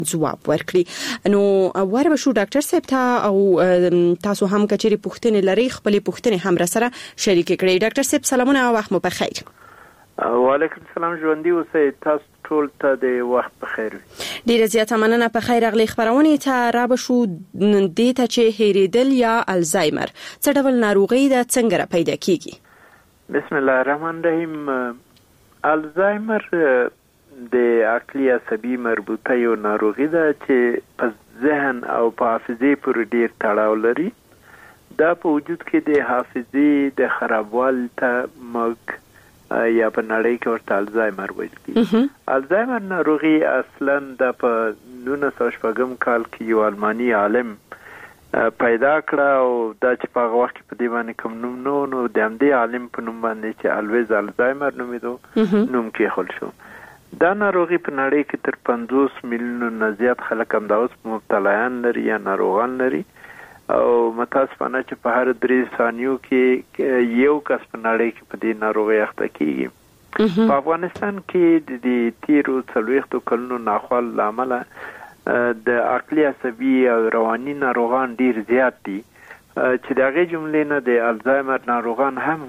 ځواب ورکړي. نو وربه شو ډاکټر صاحب ته او تاسو هم کچري پوښتنې لري خپل پوښتنې هم را سره شریک کړئ. ډاکټر صاحب سلامونه او وخت مو په خیر. وعلیکم السلام، ژوندۍ اوسئ. تاسو ټول ته د وخت په خیر. ډیره زیاته مننه. په خیر اغلی خبرونه ته را بشو د ته چې هریدل یا الزایمر څه ډول ناروغي ده، څنګه پیدا کیږي؟ بسم الله الرحمن الرحیم. الزایمر د عقلي عصبي مربوطه یو ناروغي ده چې په ذهن او په حافظه پورې ډیر تړاو لري. دا په وجود کې د حافظه د خرابوالي ته موږ یا په نړۍ کې ورته الزایمر ویل کیږي. الزایمر ناروغي اصلا د په 1906 کال کې یو آلماني عالم پیدا کړه او دا چې په هغه وخت کې په دې باندې کوم نوم نو د همدې عالم په نوم باندې چې الویز الزایمر نومیدو نوم کېښول شو. دا ناروغي په نړۍ کې تر 50 میلیونو نه زیات خلک هم دا اوس مبتلایان لري یا ناروغان لري او متاسفانه چې په هر 3 ثانیو کې یو کس په نړۍ کې په دې ناروغي اخته کیږي. په افغانستان کې د تیرو 40 کلونو ناخوال لامل د عقلي عصبي او رواني ناروغان ډیر زیات دي چې د هغې جملې نه د الزایمر ناروغان هم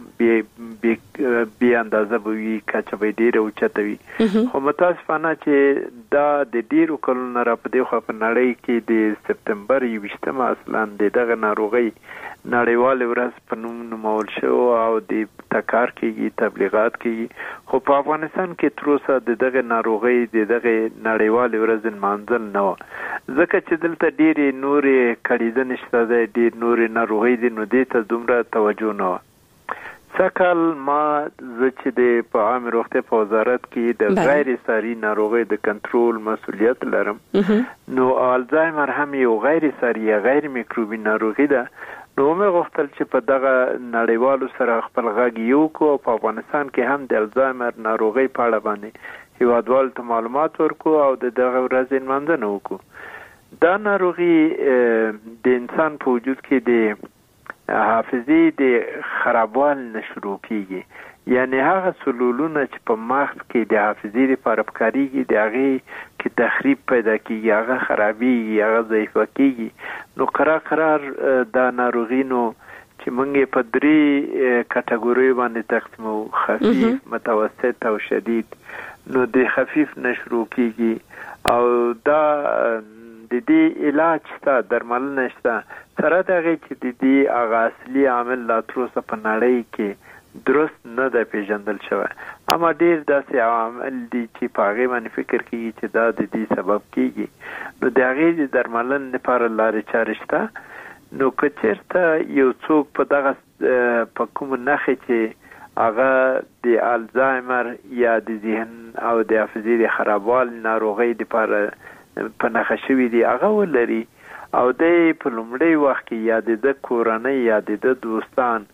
بې اندازه به وي، کچه به یې ډېره اوچته وي. خو متاسفانه چې دا د ډېرو کلونو نه را په دې خوا په نړۍ کې د سپتمبر 21 اصلا د دغه ناروغۍ نړیوالې ورځ په نوم نومول شو او د تکار کېږي، تبلیغات کېږي. خو په افغانستان کې تر اوسه د دغه ناروغۍ د دغه نړیوالې ورځ نمانځل نه وه، ځکه چې دلته ډېرې نورې کړېدنې شته ده، ډېر نورې ناروغۍ دي، نو دې ته دومره توجه نه وه. سکل ما زه چې د په عامه روغتیا په وزارت کې د غیر ساري ناروغۍ د کنټرول مسؤلیت لرم، نو الزایمر هم یو غیر ساري یا غیر میکروبي ناروغي ده. نو مې غوښتل چې په دغه نړیوالو سره خپل غږ یو کو او په افغانستان کې هم د الزایمر ناروغۍ په اړه باندې هیوادوالو ته معلومات ورکو او د دغه ورځې نمانځنه وکړو. دا ناروغي د انسان په وجود کې د حافظې د خرابوالي نه شروع کیږي، یعنی هغه سلولونه چې په مغز کې د حافظې لپاره پکارېږي د هغې کې تخریب پیدا کیږي، هغه خرابېږي، هغه ضعیفه کیږي. نو قرار دا ناروغي نو چې موږ یې په 3 کټګوریو باندې تقسیمو، خفیف، متوسط او شدید. نو د خفیف نه شروع کیږي او دا د دې علاج شته، درملنه شته، سره د هغې چې د دې هغه اصلي عامل لا تر اوسه په نړۍ کې درست نه ده پیژندل شوی. اما ډېر داسې عوامل دي چې په هغې باندې فکر کېږي چې دا د دې سبب کېږي. نو د هغې د درملنې لپاره لارې چارې شته. نو که چېرته یو څوک په دغه په کومو نښې چې هغه د الزایمر یا د ذهن او د حافظې د خرابوالي ناروغۍ لپاره په نښه شوي دي هغه ولري او دی په لومړی وخت کې یا د کورنۍ یا د دوستان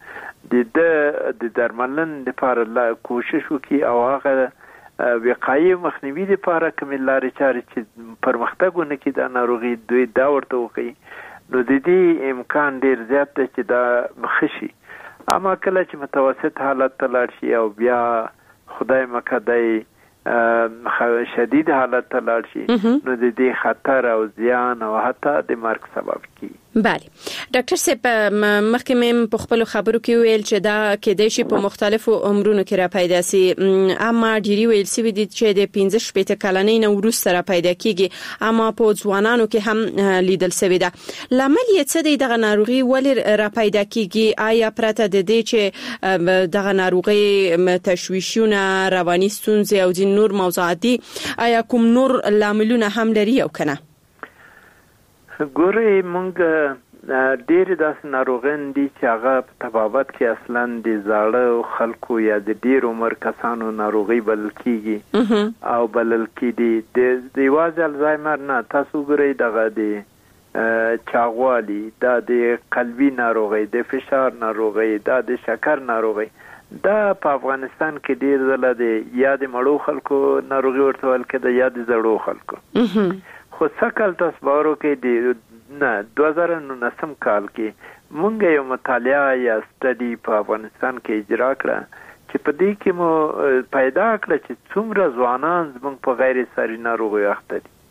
د درملنې لپاره کوشش وکړي او هغه وقایې مخنیوي لپاره کومې لارې چارې چې پرمختګ ونه کړي دا ناروغي دوی دا ورته وښیي. نو د دې امکان ډېر زیات دی چې دا ښه شي. اما کله چې متوسط حالت ته لاړ شي او بیا خدای مکدی شدید حالت ته لاړ شي، نو د دې خطر او زیان او حتی د مرګ سبب کیږي. بله ډاکټر صاحب، مخکې مې په خپل خبرو کې ویل چې دا کېدای شي په مختلفو عمرونو کې را پیدا سي، اما ډیری ویل سوي دي چې د 15 کلنۍ نه وروسته را پیدا کیږي، اما په ځوانانو کې هم لیدل سوي ده. لامل یې څه دی دغه ناروغي ولې را پیدا کیږي؟ آیا پرته د دې چې دغه ناروغي تشویشونه، رواني ستونزې او ځینې نور موضوعات دي، آیا کوم نور لاملونه هم لري او کنه؟ ګورئ، موږ ډېرې داسې ناروغان دي چې هغه په طبابت کې اصلا د زاړه خلکو یا د ډېر عمر کسانو ناروغي بلل کېږي او بلل کېدي. د یوازې الزایمر نه، تاسو ګورئ دغه د چاغوالي، دا د قلبي ناروغي، د فشار ناروغي، دا د شکر ناروغي، دا په افغانستان کې ډېر ځله د یا د مړو خلکو ناروغي ورته ویل کېده یا د زړو خلکو. خو سکل تاسو باور وکړئ نه 2019 کال کې مونږ یو مطالعه یا سټډي په افغانستان کې اجرا کړه چې په دې کې مو پیدا کړه چې څومره ځوانان زموږ په غیر ساري ناروغیو اخته دي.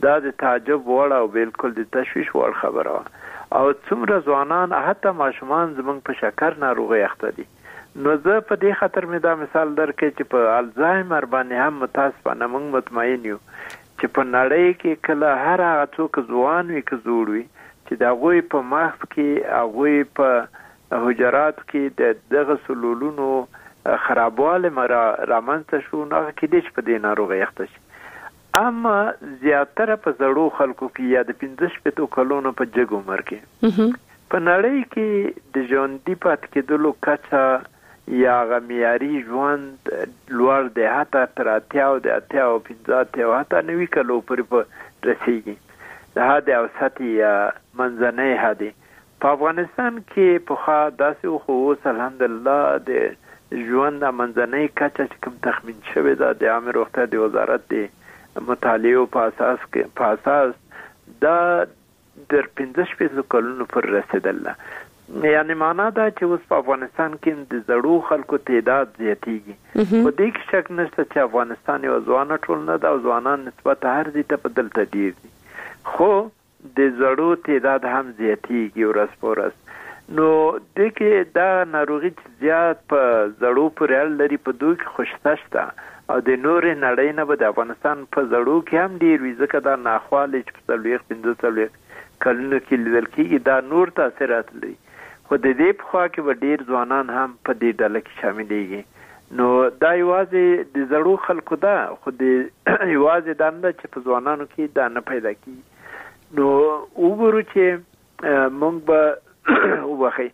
دا د تعجب وړ او بالکل د تشویش وړ خبره او څومره ځوانان حتی ماشومان زمونږ په شکر ناروغي اخته دي. نو زه په دې خاطر مې دا مثال درکې چې په الزایمر باندې هم متاسفانه موږ مطمئن یو چې په نړۍ کې کله هر هغه څوک ځوان وي که زوړ وي چې د هغوی په مغز کې هغوی په حجراتو کې دغه سلولونو خرابوالی رامنځته شو نو هغه کېدای چې په دې ناروغۍ اخته شي. اما زیاتره په زړو خلکو کې یا د 15 کلونو په جګ عمر کې په نړۍ کې د ژوندي پاتې کېدلو کچه یا معیاري ژوند لوړ دی، حتی تر 80 او 50 او حتی 90 کلو پورې رسیږي. د حد اوسط یا منځنۍ حد په افغانستان کې پخوا داسې خو اوس الحمدلله د ژوند منځنۍ کچه چې کوم تخمین شوې ده د عامه روغتیا د وزارت د مطالعو په اساس دا در 15 کلونو پر رسیدله. یعنی معنا دا چې اوس په افغانستان کې د زړو خلکو تعداد زیاتېږي. په دې کې شک نشته چې افغانستان یو ځوانه ټولنه ده او ځوانان نسبت هر ځای ته په دلته ډېر دي، خو د زړو تعداد هم زیاتېږي ورځ په ورځ. نو دې کې دا ناروغي چې زیات په زړو پورې اړه لري په دوی کې خوشته شته او د نورې نړۍ نه به د افغانستان په زړو کې هم ډېر وي، ځکه دا ناخوالې چې په 45 کلونو کې لیدل کېږي دا نور تاثیرات لري. خو د دې په خوا کې به ډېر ځوانان هم په دې ډله کې شاملېږي. نو دا یوازې د زړو خلکو ده، خو یوازې دا نه ده چې په ځوانانو کې دا نه پیدا کېږي. نو وګورو چې موږ به وبخئ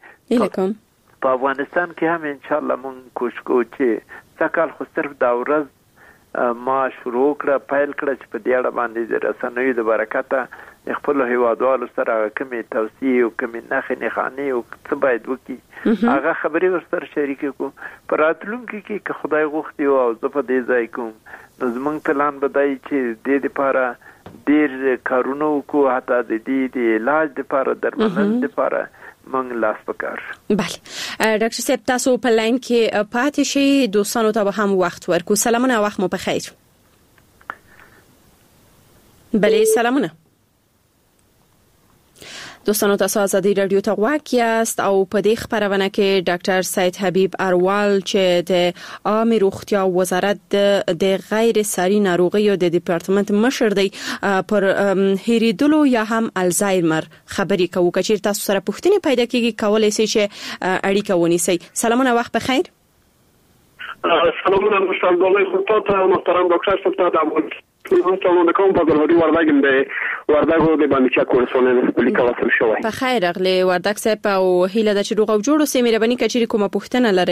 په افغانستان کې هم انشاءالله موږ کوشش کوو چې سږ خو صرف دا ورځ ما شروع کړه پیل کړه چې په دې اړه باندې د رسنیو د برکته خپل هیوادوالو سره کومې توصیې او کومې نښې نښانې او څه باید وکړي هغه خبرې ورسره شریکې کړو. په راتلونکي کې که خدای غوښتي او زه په دې ځای کوم نو زموږ پلان به دی چې دې دپاره ډېر کارونه وکړو، حتی د دې د علاج دپاره درملنې دپاره موږ لاس پکار. بله ډاکټر صاحب تاسو په لاین کې پاتې شئ، دوستانو ته به هم وخت ورکو. سلامونه، وخت مو بخیر. بله سلامونه دوستانو، تاسو آزادی رادیو ته غوږ یاست او په دې خبرونه کې ډاکټر سید حبیب اروال چې د عامه روغتیا وزارت د غیر ساري ناروغیو د ډپارټمنټ مشر دی پر هریدلو یا هم الزایمر خبرې کوي. چې تاسو سره پوښتنه پیدا کیږي کولای شئ چې اړیکه ونیسئ. سلامونه، وخت بخیر. سلامونه مشتاق خدمت محترم ډاکټر صاحب ته سلام کوم په ګلوري وردګم د وردګو د باندې چا کورسونه لیکل وسل شوی. په خیر اغلی وردګ صاحب او هیله د چروغ او جوړو سیمه ربني کچري کومه پوښتنه لري؟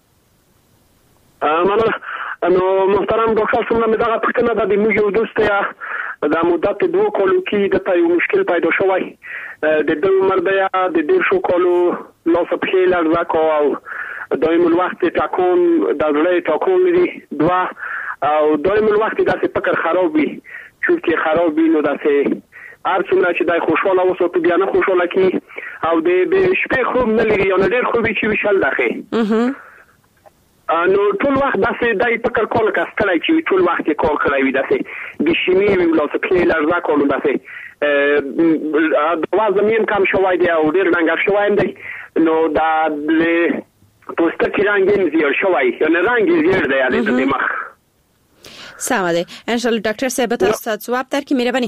نو محترم ډاکټر صاحب مې دا پوښتنه د موږ یو دوستیا د مدت 2 کالو کې د یو مشکل پیدا شوی د دې عمر بیا د 1.5 کالو لاس په لږه کو او دایم الوقت تکون د زړه تکون لري دوا او دایم الوقت داسې فکر خراب وي چې خراب وي نو داسې هر څومره چې دای خوشاله وسو بیا نه خوشاله کی او د شپې خوب نه لري او ډېر خوب چې وشل داخه نو ټول وخت داسې دای فکر کول کاستلای چې ټول وخت کول کوي داسې د شیمی ویلوس په لږه کول داسې د وازمین کم شوای دی او ډېر رنګ شوای دی نو دا پوسټ کې رنګین زیړ شوی یعنی رنګ زیړ دی یعنی د مخ سلام دی. ان شاء الله ډاکټر صاحب تاسو جواب درکې مهرباني.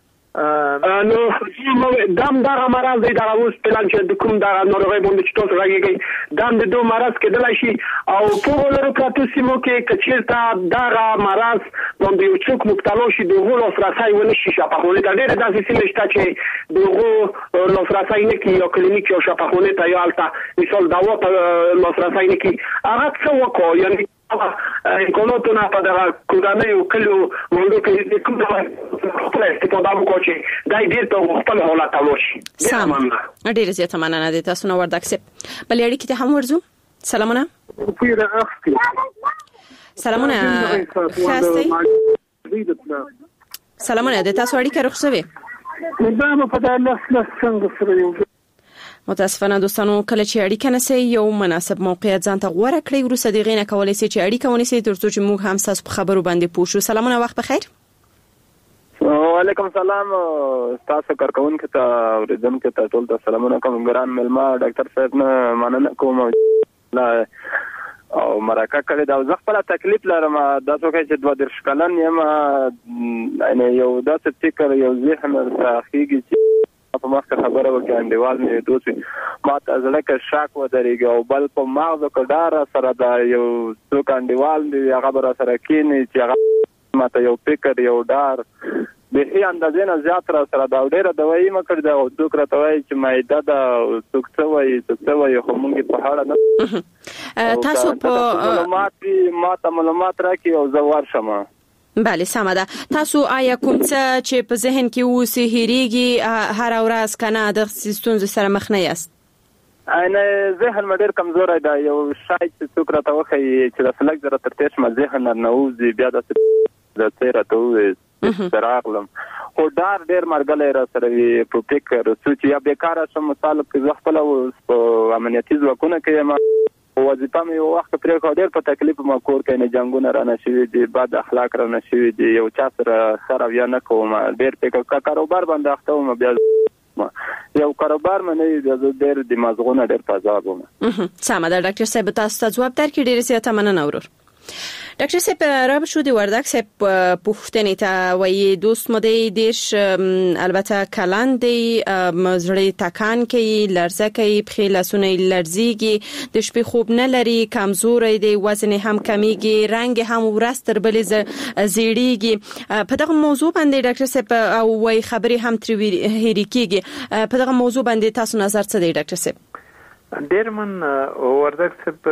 نو دام دا مرض دی دا اوس پلان چې د کوم دا ناروغي باندې چې تاسو راګیږي دام د دوه مرض کې دلای شي او په ولر پروتو سیمو کې کچیرتا دا مرض باندې یو څوک مبتلا شي دغه لاسرسي ونه شي شفاخونه ته ډېر داسې سیمه شته چې دغه لاسرسي نه کوي او کلینیک او شفاخونه ته یو البته مثال دوا لاسرسي نه کوي هغه څه وکړي یعنی امکاناتونه په دغه کورنۍ او کلو وندو کې کوم ډول استفاده وکړي دای ډیر ته خپل حالت تلوشي. سلام ډیر زیاته مننه د تاسو نو وردګ سپ بلې اړیکې ته هم ورځو. سلامونه سلامونه سلامونه د تاسو اړیکه رخصوي دا په داسې څنګه سره متاسفانه دوستانو کله چې اړیکه نسي یو مناسب موقعیت ځان ته غوړه کړی ورسره د غینه کولای شي چې اړیکه ونیسي ترڅو چې موږ هم تاسو په خبرو باندې پوه شو. سلامونه، وخت بخیر. وعلیکم سلام تاسو کارکونکو ته اوریدونکو ته ټول ته سلامونه کوم ګران ملما ډاکټر صاحب نه مننه کوم او مرکه کړې دا زه خپل تکلیف لرم دا څه کوي چې 22 کلن یم یعنی یو داسې فکر یو ذهن راخیږي چې په مخکې خبره وکړم انډیوال مې دوی ما ته زړه کې شک ودرېږي او بل په مغز کې ډار سره دا یو څوک انډیوال دی هغه بر سره کینی چې هغه ما ته یو فکر یو ډار به هي اندازې نه زیات را سره دا ډېر دوايي مکړ دا او څوک راته وایي چې مایده دا څوک څه وایي خو موږ په هاړه نه تاسو په معلومات راکې او زه ورشم. بله سمه ده. تاسو آیا کوم څه چې په ذهن کې اوسې هېریږي هر ورځ کنه د ستونزې سره مخ نه یاست؟ نه ذهن مې ډېر کمزوری دی یو شاید چې څوک راته وښیي چې د فلک زره تر تېر شمه ذهن نه ووځي بیا د څېره ته ووځي راغلم خو ډار ډېر مرګلی را سره وي په فکر څو چې یا بېکاره شم مثال کې زه خپله په امنیتي ځواکونو کې یم وظیفه مې یو وخت پرېښوه ډېر په تکلیف ما کور کې نه جنګونه رانه شوي دي بد اخلاق رانه شوي دي یو چا سره ښه رویه نه کوم ډېر فکر کاروبار باندې اخته وم بیا یو کاروبار مې نه وي بیا زه ډېر د مازغونه ډېر په عذاب وم. سمه ده ډاکټر صاحب تاسو ته ځواب درکړي ډېره زیاته مننه ورور. ډاکټر صاحب را به شو د وردک صاحب پوښتنې ته وایي دوست مو دی دیش البته کلان دی زړه تکان کوي لرزه کوي پښې لاسونه لرزيږي د شپې خوب نه لري کمزوري دی وزن هم کمیږي رنگ هم ورځ تر بلې زیړیږي په دغه موضوع باندې ډاکټر صاحب او وایي خبرې هم تر هېري کیږي په دغه موضوع باندې تاسو نظر څه دی ډاکټر صاحب؟ ډېر من وردک صاحب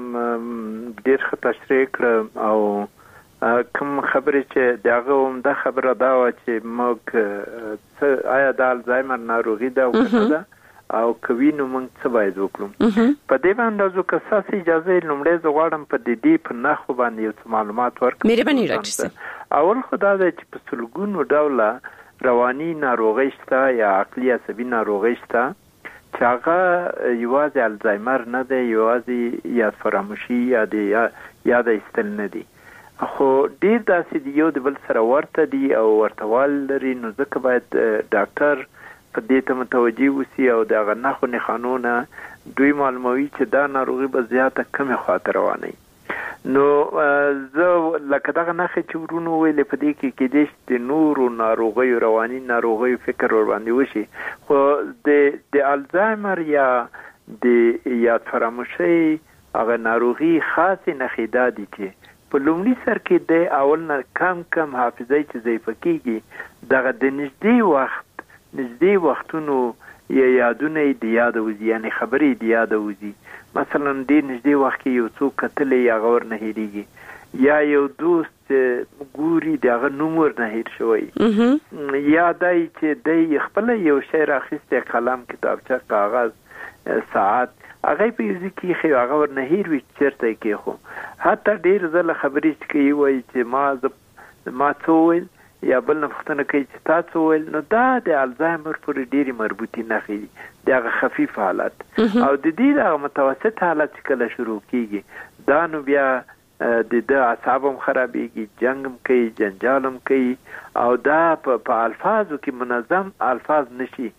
ډېر ښه تشریح کړه او کوم خبرې چې دغه عمده خبره دا وه چې موږ آیا د الزایمر ناروغي ده او که ده او که وینو موږ څه باید وکړو په دې باندې که ستاسو اجازه وي لومړی زه غواړم په دې په نښو باندې یو څه معلومات ورکړم. مهرباني ډاکټر صاحب. اول خو دا دی چې په سلګونو ډوله رواني ناروغۍ شته یا عقلي عصبي ناروغۍ شته چې هغه یوازې الزایمر نه دی یوازې یاد فراموشي یا د یاد ایستل نه دي خو ډېر داسې دي یو د بل سره ورته دي او ورتهوال لري نو ځکه باید ډاکټر په دې ته متوجه اوسي او د هغه نښو نښانونه دوی معلوموي چې دا ناروغي به زیاته کمې خواته روانوي. نو زه لکه دغه نښې چې ورونو ویلې په دې کې کېدای شي د نورو ناروغیو رواني ناروغیو فکر ورباندې وشي خو د الزایمر یا د یاد فراموشۍ هغه ناروغي خاصې نښې دا دي چې په لومړي سر کې د اول نه کم حافظه چې ضعیفه کېږي دغه د نږدې وختونو یا یادونه یې د یاده وځي یعنې خبرې د یاده وځي مثلا ډېر نږدې وخت کې یو څوک کتلی هغه ورنه هېرېږي یا یو دوست چې ګوري د هغه نوم ورنه هېر شوی یا دی چې دی خپله یو شی راخیستی قلم کتابچه کاغذ ساعت هغه په یو ځای کې ایښی هغه ورنه هېر وي چې چېرته یې کېښو حتی ډېر ځله خبرې چې کوي وایي چې ما څه وویل یا بل نه پوښتنه کوي چې تا څه وویل نو دا د الزایمر پورې ډېرې مربوطې نښې دي د هغه خفیف حالت او د دې دغه متوسط حالت چې کله شروع کېږي دا نو بیا د ده اعصاب هم خرابېږي جنګ هم کوي جنجال هم کوي او دا په الفاظو کې منظم الفاظ نشي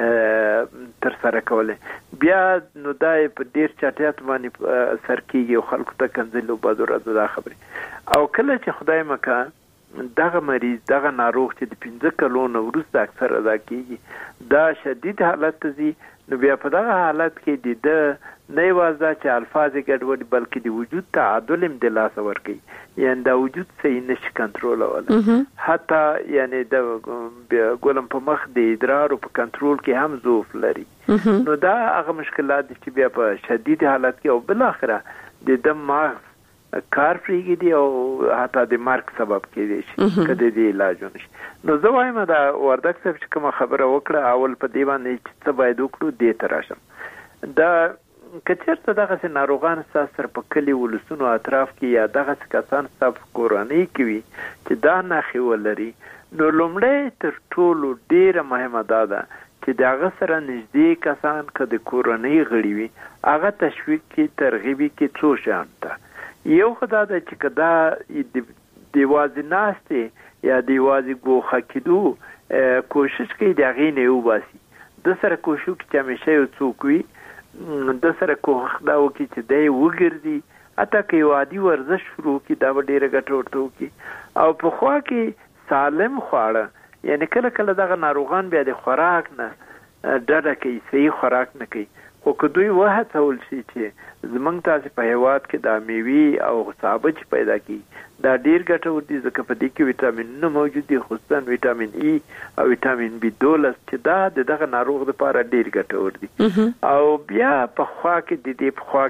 تر سره کولی بیا نو دا په ډېر چټیات باندې سر کېږي او خلکو ته کنځلي او بعضو ورځو دا خبرې او کله چې خدای مکه دغه مریض دغه ناروغ چې د 15 کلونو وروسته اکثر ادا کېږي دا شدید حالت ته ځي نو بیا په دغه حالت کې د نه یوازې چې الفاظ یې ګډوډ بلکې د وجود تعادل هم د لاسه ورکوي یعنې دا وجود صحیح نشي کنټرولولی حتی یعنې د ګولم په مخ د ادرارو په کنټرول کې هم ضعف لري نو دا هغه مشکلات دي چې بیا په شدید حالت کې او بالاخره د دم مغز کار پرېږدي او حتی د مرګ سبب کېدی شي که د دې علاج ونشي نو زه وایم دا وردک صاحب چې کومه خبره وکړه اول په دې باندې چې څه باید وکړو دې ته راشم دا که چېرته دغسې ناروغان ستاسو سره په کلي ولسونو اطراف کې یا دغسې کسان ستاسو په کورنۍ کې وي چې دا نښې ولري نو لومړی تر ټولو ډېره مهمه دا ده چې د هغه سره نږدې کسان که د کورنۍ غړي وي هغه تشویق کې ترغیبي کې څو شیان ته یو خو دا ده چې که دا د یوازې ناستې یا د یوازې ګوښه کېدو کوشش کوي د هغې نه وباسي. د سره کوشش کوي چې همیشه یو څوک وي د سره کوښښ دا وکړي چې دی وګرځي، حتی که یو عادي ورزش شروع کړي دا به ډېره ګټه ورته وکړي. او په خوا کې سالم خواړه، یعنی کله کله دغه ناروغان بیا د خوراک نه ډډه کوي، صحیح خوراک نه کوي. خو که دوی وهڅول شي چې زمونږ تاسې په هېواد کې دا میوې او سابه چې پیدا کړي دا ډېر ګټور دي، ځکه په دې کې ویټامینونه موجود دي، خصوصا ویټامین ای او ویټامین B12 چې دا د دغه ناروغ لپاره ډېر ګټور دي. او بیا په خوا کې د دې په خوا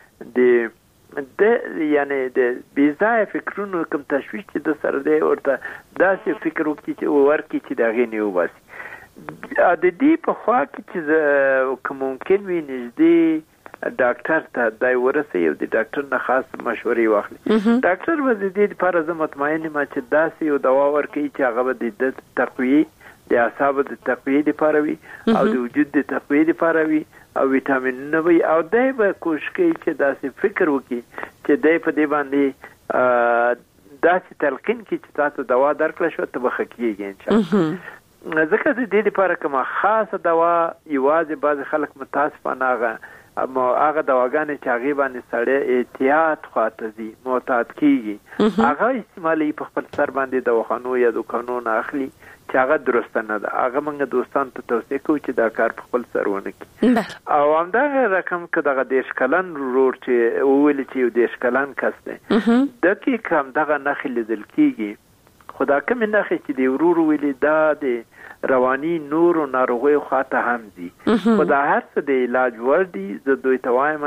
کې د یعنی د بېځایه فکرونو کوم تشویش چې د سره دی ورته داسې فکر وکړي چې ورکړي چې د هغې نه وباسي. د دې په خوا کې چې که ممکن وي نږدې ډاکټر ته دا ورسوي او د ډاکټر نه خاص مشورې واخلي. ډاکټر به د دې لپاره زه مطمئن یم چې داسې یو دوا ورکوي چې هغه به د تقویې د اعصابو د تقویې لپاره وي او د وجود د تقویې لپاره وي او ویټامینونه وي. او دی به کوشش کوي چې داسې فکر وکړي چې دی په دې باندې داسې تلقین کړي چې تاسو دوا درکړه شوه ته به ښه کېږي انشاءالله. ځکه د دې لپاره کومه خاصه دوا یوازې بعضې خلک متاسفانه هغه دواګانې چې هغې باندې سړی احتیاط خواته ځي، معتاد کېږي، هغه استعمالوي په خپل سر باندې دواخانو یا دوکانو نه اخلي چې هغه درسته نه ده. هغه موږ دوستانو ته توصیه کوو چې دا کار په خپل سر ونه کړي. او همدغه رقم که دغه 10 کلن ورور چې وویلې چې یو 10 کلن کس دی ده کې که همدغه نښې لیدل کېږي، خو دا کومې نښې چې د ورور ویلې دا د رواني نورو ناروغیو خواته هم ځي، خو دا هر څه د علاج وړ دي. زه دوی ته وایم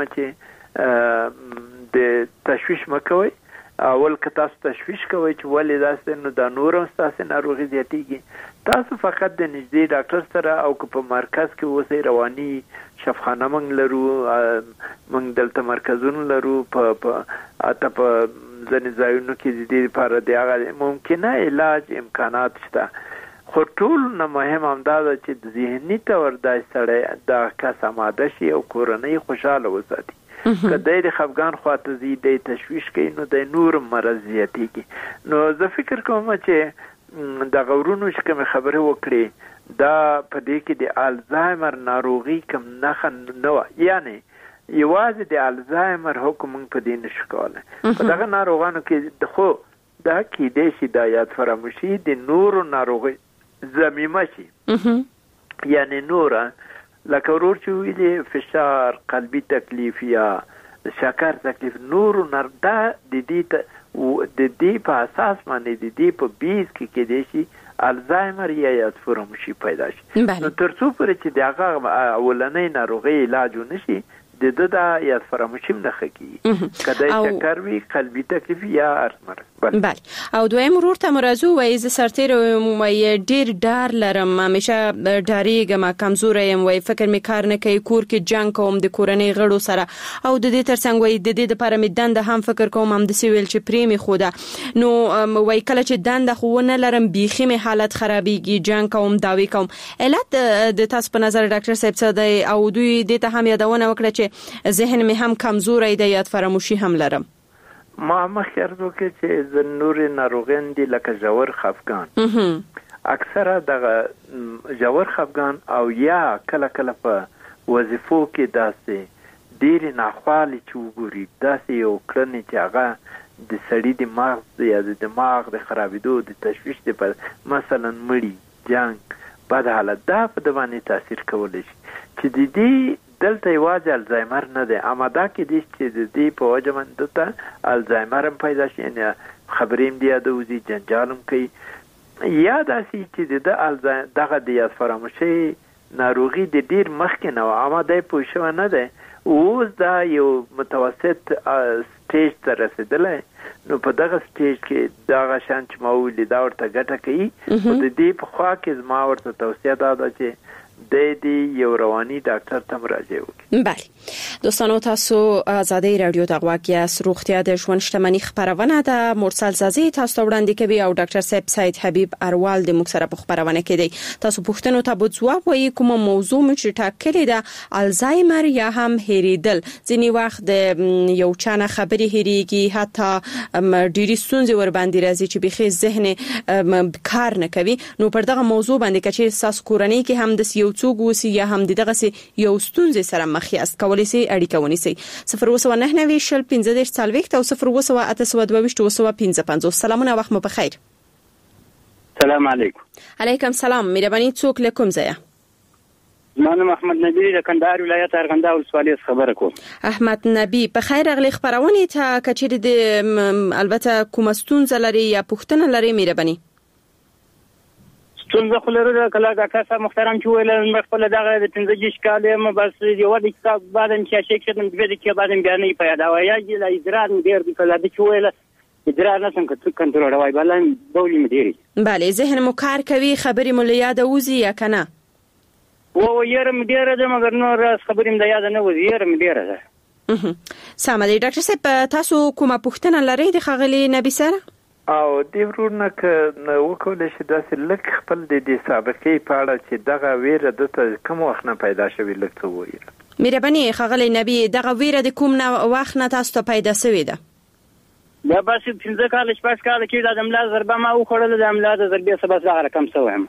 چې د تشویش مه کوئ. اول که تاسو تشویش کوئ چې ولې داسې، نو دا نور هم ستاسې ناروغي زیاتېږي. تاسو فقط د نږدې ډاکټر سره او که په مرکز کې اوسئ، رواني شفخانه موږ لرو، موږ دلته مرکزونه لرو، حتی په ځینې ځایونو کې د دې لپاره د هغه ممکنه علاج امکانات شته. خو ټول نه مهم همدا ده چې د ذهني طور دا سړی دا کس آماده شي او کورنۍ خوشحاله وساتي. که دی د خفګان خواته ځي، دی تشویش کوي، نو دی نور مرض زیاتېږي. نو زه فکر کوم چې دغه ورونو چې کومې خبرې وکړې دا په دې کې د الزایمر ناروغي کوم نښه نه وه، یعنې یوازې د الزایمر حکم موږ په دې نشو کولی. په دغه ناروغانو کې خو دا کیدای شي دا یاد فراموشي د نورو ناروغي ضمیمه شي، یعنی نوره لکه ورور چې ویلې فشار، قلبي تکلیف یا شکر تکلیف، نورو دا د دې په اساس باندې د دې په بیس کې کېدای شي الزایمر یا یاد فراموشي پیدا شي. نو تر څو پورې چې د هغه اولنۍ ناروغۍ علاج ونه شي د دا یاد فراموشي نه خکېږي، که دا شکر وي، قلبي تکلیف یا ارث. بله. او دویم ورور ته مرزو وایي زه سرتېره یم، وایي ډېر ډار لرم، همیشه ډارېږم، کمزوره یم، وایي فکر مې کار نه کوي، کور کې جنګ کوم د کورنۍ غړو سره، او د دې ترڅنګ وایي د دې دپاره مې دنده هم فکر کوم، همداسې ویل چې پرې مې ښوده. نو وایي کله چې دنده خو ونه لرم بیخي مې حالت خرابېږي، جنګ کوم، دعوې کوم. علت د تاسو په نظر ډاکټر صاحب څه دی؟ او دوی دې ته هم یادونه وکړه چې ذهن مې هم کمزوری دی، یاد فراموشي هم لرم. ما مخکې عرض وکړ چې زه نورې ناروغیان دي لکه ژور خفګان، اکثره دغه ژور خفګان او یا کله کله په وظیفو کې داسې ډېرې ناخوالې چې وګوري، داسې یو کړنې چې هغه د سړي د مغز یا د دماغ د خرابېدو د تشویش لپاره، مثلا مړي، جنګ، بد حالت، دا په د باندې تاثیر کولی شي. چې د دې دلته یوازې الزایمر نه دی، اماده کېدای شي چې د دې په وجه باندې دلته الزایمر هم پیدا شي، یعنې خبرې هم د یادوځي، جنجال هم کوي، یا داسې چې د دغه د یاد فراموشۍ ناروغي د ډېر مخکې نه وه، اماده یې پوه شوی نه دی، اوس دا یو متوسط سټیج ته رسېدلی. نو په دغه سټیج کې دغه شان چې ما ویلي دا ورته ګټه کوي. خو د دې په خوا کې زما ورته توصیه دا ده چې د یو رواني ډاکټر ته مراجعه وکړي. بله دوستانو، تاسو آزادۍ رادیو ته غواړئ چې روغتیا د ژوند شتمنۍ خبرونه ده. مرسل زازي تاسو ته وړاندې کوي او ډاکټر صاحب سید حبیب اروال د موږ سره په خبرونه کې دی. تاسو پوښتنو ته به ځواب وایي. کومه موضوع مو چې ټاکلې ده، الزایمر یا هم هېریدل. ځینې وخت د یو چانه خبرې هېریږي، حتی ډېری ستونزې ور باندې راځي چې بخي ذهن کار نه کوي. نو پر دغه موضوع باندې چې ساس کورنۍ کې هم د یو څوک وسی یا هم دغه یو ستونزې سره مخ یاست، کولای شئ اړیکه ونیسئ 029 شل 15 40 او 02822 سلامونه، وخت مو بخیر. سلام علیکم. علیکم سلام. مهرباني څوک له کوم ځای؟ زما احمد نبی د کندهار ولایت ارغنداو ولسوالۍ څخه خبره کوم. احمد نبی، په خیر راغلی خبرونه ته. کچېر د البته کوم ستونزه لري یا پوښتنه لري، مهرباني څنګه خلره کله ډاکټر صاحب محترم چې ویل مخفل دغه د 15 کال یم، بس یو د کتاب بعدم چې شیک شدم د دې کې بعدم بیان نه پیدا وای یا ادرار ډیر د کله د چې ویل ادرار نه څنګه کنټرول وای بلان بولی مديري. بله ذهن مو کار کوي، خبرې مو یاد اوزي یا کنه؟ و يرم ډیر ده مګر نور خبرې مې یاد نه وځي، يرم ډیر ده. سم دی. ډاکټر صاحب تاسو کومه پوښتنه لرئ د خغلی نبی سره؟ او د ورونه ک نو وکول شي داسې لک خپل د سابقې په اړه چې دغه ویره د کوم وخت نه پیدا شوی لک څه وایي. مهرباني خغلی نبی، دغه ویره د کوم وخت نه تاسو ته پیدا شوی ده؟ دا بس 15 کال شپږ کال کې د املا ضربه ما وخړل، د املا د ضربې سبب زغره کم سوم.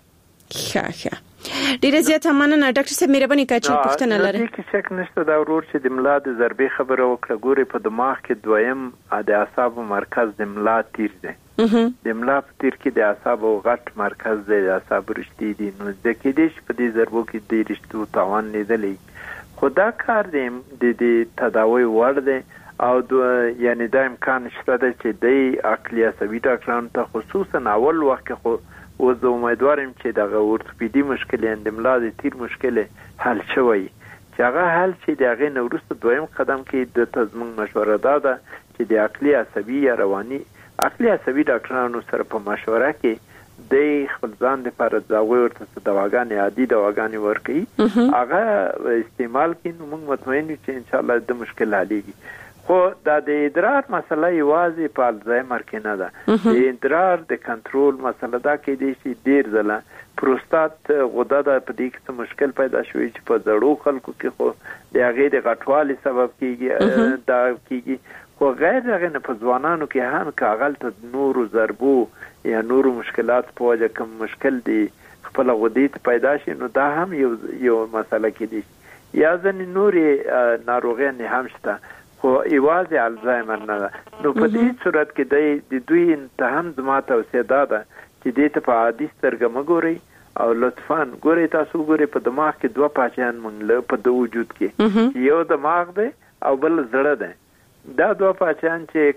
ښه ډیره زیاته مننه. ډاکټر صاحب مهرباني کاچې پوښتنه لري. کې شک نشته دا ورور چې د ملا د ضربې خبره وکړه. ګوري په دماغ کې دویم د اعصابو مرکز د ملا تیر دی. د ملا په تیر کې د اعصابو غټ مرکز دی، د اعصابو رشتې دي. نو د کې دې په دې ضربو کې د رشتو تاوان لیدلې. خدا کار دی د تداوی وړ دی او یعنی دا امکان شته چې د عقلي عصبي ډاکټرانو ته خصوصا اول وخت کې خو او زه امیدوارم چې دغه اورتوپیدي مشکل د ملا د تیر مشکل حل شوی، چې هغه حل چې دغه نورسته دویم قدم کې د تضمین مشوره ده چې د عقلي عصبي یا رواني عقلي عصبي ډاکټرانو سره په مشوره کې د خپل ځان لپاره دغه ورته دواګانې عادي دواګانې ورکړي، هغه استعمال کړي. نو موږ مطمئن یو چې ان شاء الله د مشکل حلېږي. خو دا د ادرار مسله یوازې په الزایمر کې نه ده. د ادرار د کنټرول مسله دا کې دي چې ډیر ځله پروستات غده د پدې کې مشکل پیدا شوی چې په زړو خلکو کې خو د هغه د غټوالي سبب کیږي دا کیږي. خو غیر هغه نه په ځوانانو کې هم کاغل ته نورو ضربو یا نورو مشکلات په وجه کوم مشکل دي خپل غدې ته پیدا شي، نو دا هم یو مسله کې دي. یا ځنې نورې ناروغیاں هم شته خو ایوازې الزایمر نه ده. نو په دې صورت کې د دوی انتهم زما توصیه ده چې دې ته په عادي سترګه مګورئ او لطفاً ګورئ تاسو ګورئ په دماغ کې دوه پاچیان مونږ په د وجود کې یو دماغ دی او بل زړه دی. دا دوه پاچیان چې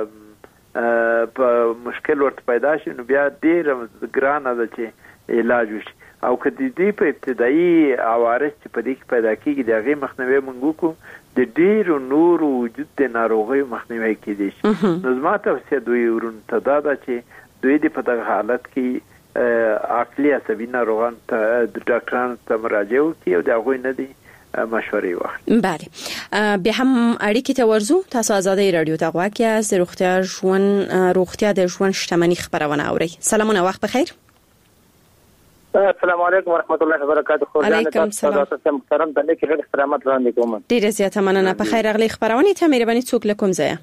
کله په مشکل ورته پیدا شي نو بیا ډیر ګرانه ده چې علاج وشي. او که د دې په ابتدایي عوارض چې په دې کې پیدا کېږي د هغې مخنیوی موږ وکړو، د ډېرو نورو وجود د ناروغیو مخنیوی کېدی شي. نو زما توصیه دوی ورونو ته دا ده چې دوی د په دغه حالت کې عقلي عصبي ناروغانو ته د ډاکټرانو ته مراجعه وکړي او د هغوی نه دي مشورې واخلي. بله بیا هم اړیکې ته ورځو. تاسو آزادۍ رادیو ته غواړئ یاست د روغتیا د ژوند شتمنۍ خبرونه اورئ. سلامونه، وخت بخیر. السلام علیکم ورحمت الله وبرکاته. علیکم سلام. تاسو محترم د لیک غیر احترامات وړاندې کوم. ډیره زیاته مننه. په خیر راغلی خبرونه ته مهرباني څوک له کوم ځای؟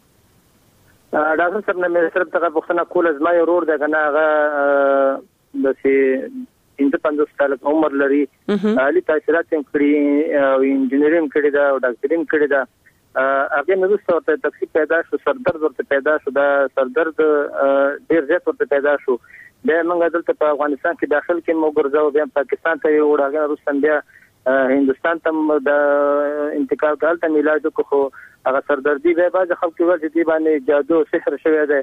ډاکټر صاحب نه مې صرف دغه پوښتنه کوله. زما یو ورور دی کنه، هغه د 55 کال عمر لري، علي تحصیلات هم کړي او انجینرینګ کړي دا او ډاکټرینګ کړي دا. هغه نو څه تکلیف پیدا شو، سردرد ورته پیدا شو، دا سردرد ډیر زیات ورته پیدا شو. بیا موږ دلته په افغانستان کې داخل کې مو ګرځاو، بیا پاکستان ته یو راغلی، روسان بیا هندستان ته د انتقال کال ته علاج وکړو. خو هغه سردردي به بعض خلکو ورته دی باندې جادو سحر شوی دی،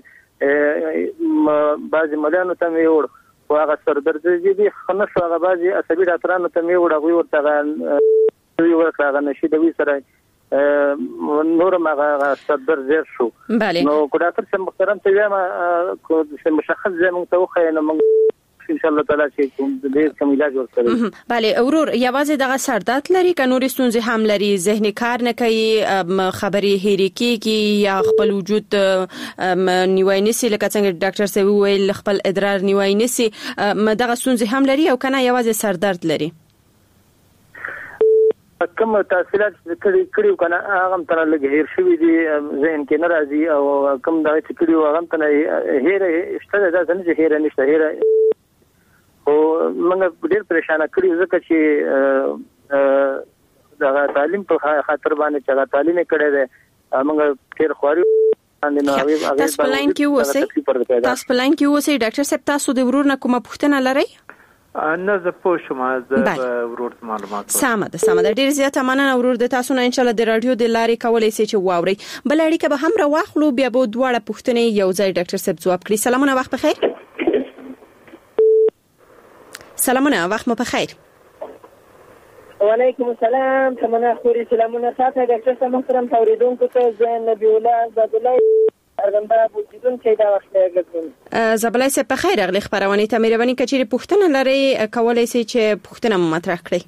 بعض مليانو ته ویوړ خو هغه سردردي دي خنه شو. هغه بعض عصبي ډاکټرانو ته ویوړ، هغه ورته ویوړ هغه نشي دوی سره نور ما صدر زیر شو. بله. نو ډاکټر صاحب محترم ته وایم کو مشخص زموږ ته وخی نو موږ ان شاء الله تعالی چې کوم دې کوم علاج ورکړي. بله ورور یوازې دغه سردرد لري که نورې ستونزې هم لري؟ ذهني کار نه کوي، خبرې هېرې کېږي یا خپل وجود نیوی نیسي لکه څنګه ډاکټر صاحب وویل خپل ادرار نیوی نیسي، دغه ستونزې هم لري او که نه یوازې سردرد لري؟ کوم تحصیلات کړي کنه هغه تر لږ هیر شوی دي ذهن کې ناراضي او کوم دا چې کړي هغه تر هیر شته دا څنګه هیر نشته هیر او موږ ډېر پریشان کړي ځکه چې دا تعلیم په خاطر باندې چې تعلیم کړي ده موږ ډېر خواري تاسو په لاین کې اوسئ ډاکټر صاحب تاسو د ورور نه کومه پوښتنه لرئ؟ نه زه پوه شوم زه ورور معلومات سمه ده ډیر زیاته مننه ورور د تاسو نه ان شاء الله د رادیو د لارې کولای شئ چې واوري بل اړیکه به هم راوخلو بیا به دواړه پوښتنې یو ځای ډاکټر صاحب ځواب کړي. سلامونه وخت بخیر. سلامونه وخت مو بخیر. وعلیکم السلام تمنا خوري سلامونه تاسو ډاکټر صاحب محترم اوریدونکو ته زه نبی الله عبد الله ارغنداب وجودون چې دا وخت لګم زبلای سه په خیر اغلی خبرونه ته مهرباني کچې پوښتنه لري کولای شئ چې پوښتنه مطرح کړئ.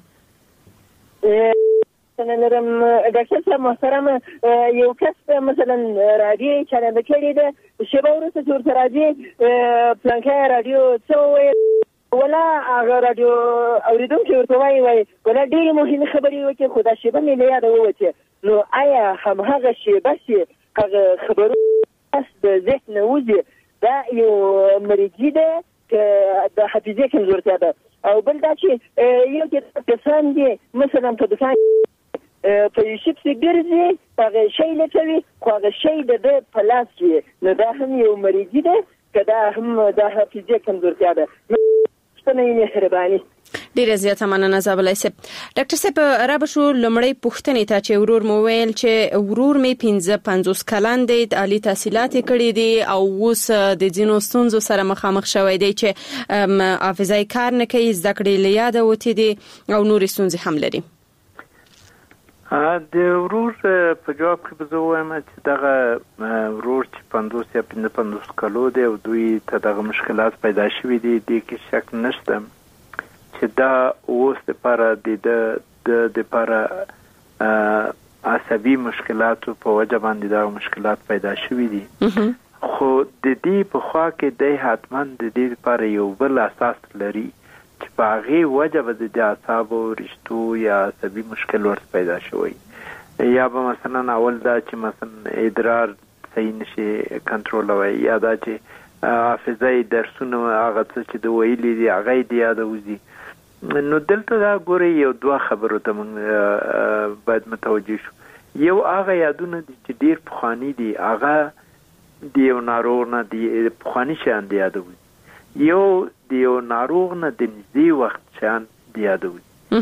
نن ډاکټر صاحب محترم یو کس مثلا رادیو چینل کړی دی شبا ورته جوړ راځي پلانکه رادیو څو ولا هغه رادیو اوریدونکو ورته وایي ولا ډېر مهمه خبري وکړي خدا شبا مې یاد ووته نو آیا هم هغه شی بس هغه خبرو د ذهن وځي دا یو مریضي ده چې د حافظې کمزورتیا ده او بل دا چې یو کسان دي مثلا په دکان په یوشپ سي ګرځي هغه شی لټوي خو هغه شی د په لاس کې نو دا هم یو مریضي ده که دا هم د حافظې کمزورتیا ده. ستنه یې مهرباني ډیره زیاته مننه زابلای سپ. ډاکټر سپ را به شو لمړی پوښتنې ته چې ورور مو ویل چې ورور می 55 کلن دی عالی تحصیلات کړي دي او اوس د ځینو ستونزو سره مخامخ شوی دی چې حافظه کار نه کوي زده کړې لیاده وتی دي او نور ستونزې هم لري. د ورور په جواب کې به زه وایم چې دغه ورور چې 50 یا 55 کلو دی او دوی ته دغه مشکلات پیدا شوي دي دې کې شک نشته چې دا اوس لپاره د لپاره عصبي مشکلاتو په وجه باندې دا مشکلات پیدا شوي دي خو د دې په خوا کې د حتما د دې لپاره یو بل اساس لري چې په هغه وجه به د اعصابو رشتو یا عصبي مشکل ورته پیدا شوی یا به مثلا اول دا چې مثلا ادرار صحیح نشي کنټرولوي یا دا چې حافظه درسونه هغه چې د ویلي دي هغه دی یاد وځي. نو دلته دا ګوري یو دوه خبرو ته موږ باید متوجه شو. یو هغه یادونه دي چې ډیر پخوانی دي هغه د یو ناروغ نه دي پخوانی شیان دی یادوي یو د یو ناروغ نه د نږدې وخت شیان دی یادوي.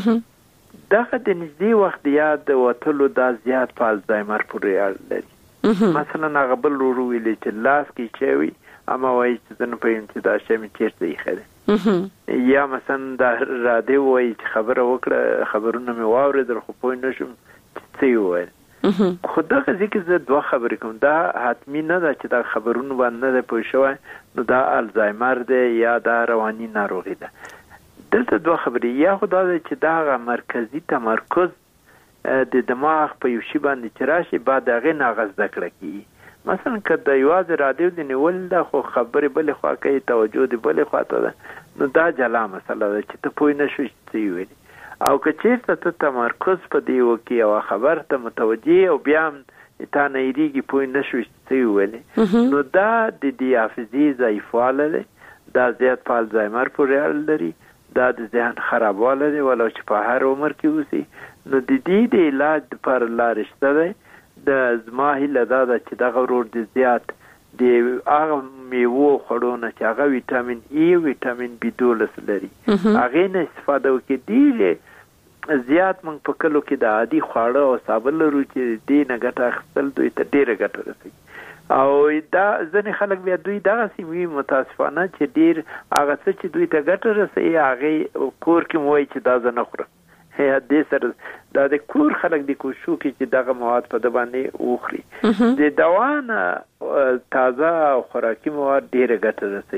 دغه د نږدې وخت یاد وتلو دا زیات په الزایمر پورې اړه لري. مثلا هغه بل ورو ویلي چې لاس کې چوي اما وایي چې زه نه پوهېږم چې دا شی مې چېرته ایښی دی یا مثلا دا رادیو وایي چې خبره وکړه خبرونه مې واورېدل خو پوه نه شوم چې څه یې وویل. خو دغه ځای کې زه دوه خبرې کوم دا حتمي نه ده چې دا خبرونه باندې نه دی پوه شوی نو دا الزایمر دی یا دا رواني ناروغي ده. دلته دوه خبرې یا خو دا ده چې دا هغه مرکزي تمرکز د دماغ په یو شي باندې چې راشي بعد هغې نه هغه زده کړه کېږي. مثلا که د یوازې رادیو د نیول ده خو خبرې بلې خوا کوي توجه د بلې خوا ته ده نو دا جلا مسله ده چې ته پوه نه شوې چې څه یې ویلي او که چېرته ته تمرکز په دې وکړي او خبر ته متوجه او بیا هم تا نه هېرېږي پوه نه شوې چې څه یې ویلي نو دا د دې حافظې ضعیفوالی دی دا زیات په الزایمر پورې اړه لري دا د ذهن خرابوالی دی ولو چې په هر عمر کې اوسي نو د دې د علاج دپاره لارې شته دی. د زما هیله دا ده چې دغه ورور د زیات د هغه میوو خوړو نه چې هغه ویټامین ای ویټامین B12 لري هغې نه استفاده وکړي. ډېرې زیات موږ په کلو کې د عادي خواړه او سابه لرو چې دې نه ګټه اخیستل دوی ته ډېره ګټه رسوي او دا ځینې خلک بیا دوی دغسې وي متاسفانه چې ډېر هغه څه چې دوی ته ګټه رسوي هغې کور کې مو وایي چې دا زه نه خورم یا دې سره دا د کور خلک د کوشش کوي چې دغه مواد په د باندې وخوري. د دوا نه تازه او خوراکي مواد ډېره ګټه رسوي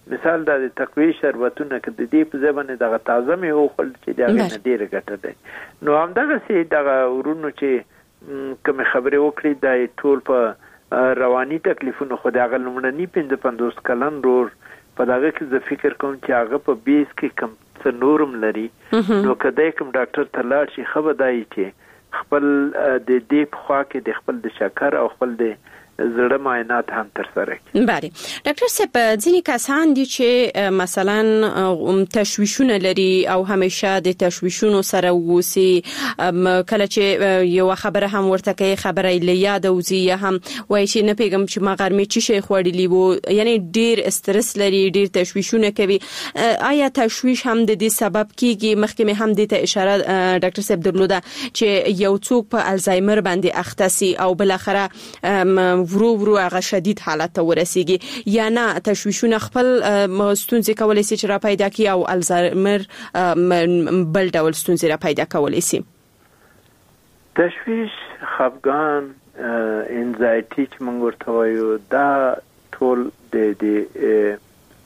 مثال د تقوی شربتونه کې د دې په ځبنه دغه تازه مې وخل چې دا نه ډیره ګټه ده. نو همدغه سي دغه ورونو چې کوم خبرې وکړي د ټول په رواني تکلیفونو خو د هغه لمړنی 55 کلن رور په دغه کې زه فکر کوم چې هغه په بیس کې کم څه نورم لري. نو کله کوم ډاکټر ته لاړ شي خو بدایي چې خپل د دې په خوا کې د خپل د شکر او خپل د زړه معاینات هم تر سره کړي. بله ډاکټر صاحب ځینې کسان دي چې مثلا تشویشونه لري او همیشه د تشویشونو سره ووسی، کله چې یو خبره هم ورته کوي خبره یې یاد اوزي یا هم وایي چې نه پیغام چې ما غرمه چی شي خوړلی وو، یعنی ډیر استرس لري، ډیر تشویشونه کوي. آیا تشویش هم د دې سبب کیږي؟ مخکې هم د ته اشاره ډاکټر صاحب درلوده چې یو څوک په الزایمر باندې اخته سي او بل اخره ورو هغه شدید حالت ته ورسیږي، یا نه تشویشونه خپل ستونزې کولای شي چې را پیدا کړي او الزایمر بل ډول ستونزې را پیدا کولای شي؟ تشویش، خفګان، انزایټي چې موږ ورته وایو، دا ټول د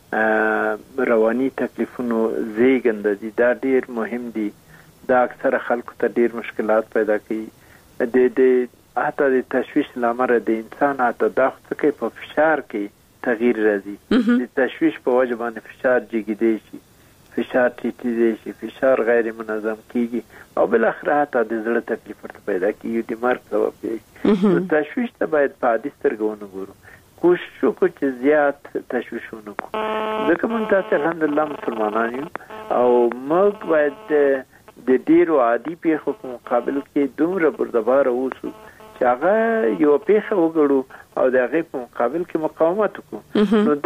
رواني تکلیفونو زیږنده دي. دا ډیر مهم دي. دا اکثره خلکو ته ډیر مشکلات پیدا کوي. د حتی د تشویش لامل د انسان حتی دا څه کې په فشار کې تغییر راځي. د تشویش په وجه باندې فشار جګیدي شي، فشار ټیټیدي شي، فشار غیر منظم کیږي او بل اخر حتی د زړه تکلیف ورته پیدا کیږي، د مرګ سبب کیږي. نو تشویش ته باید په عادي سترګو ونګورو. کوشش وکړو چې زیات تشویش ونه کړو، ځکه موږ تاسو الحمدلله مسلمانان یو او موږ باید د ډیرو عادي پیښو په مقابل کې دومره بردبار اوسو چې هغه یو پیښه وګړو او د هغه په مقابل کې مقاومت وکړو. نو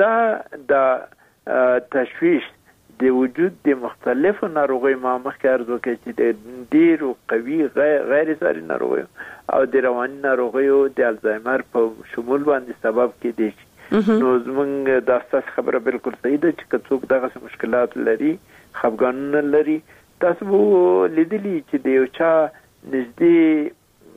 دا تشویش د وجود د مختلفو ناروغیو ما مخکې عرض وکړ چې د ډیرو قوي غیر ساري ناروغیو او د رواني ناروغیو د الزایمر په شمول باندې سبب کېدی شي. نو زمونږ دا ستاسو خبره بالکل صحیح ده چې څوک دغه مشکلات لري، خفګانونه لري. تاسو لیدلی چې د یو چا نږدې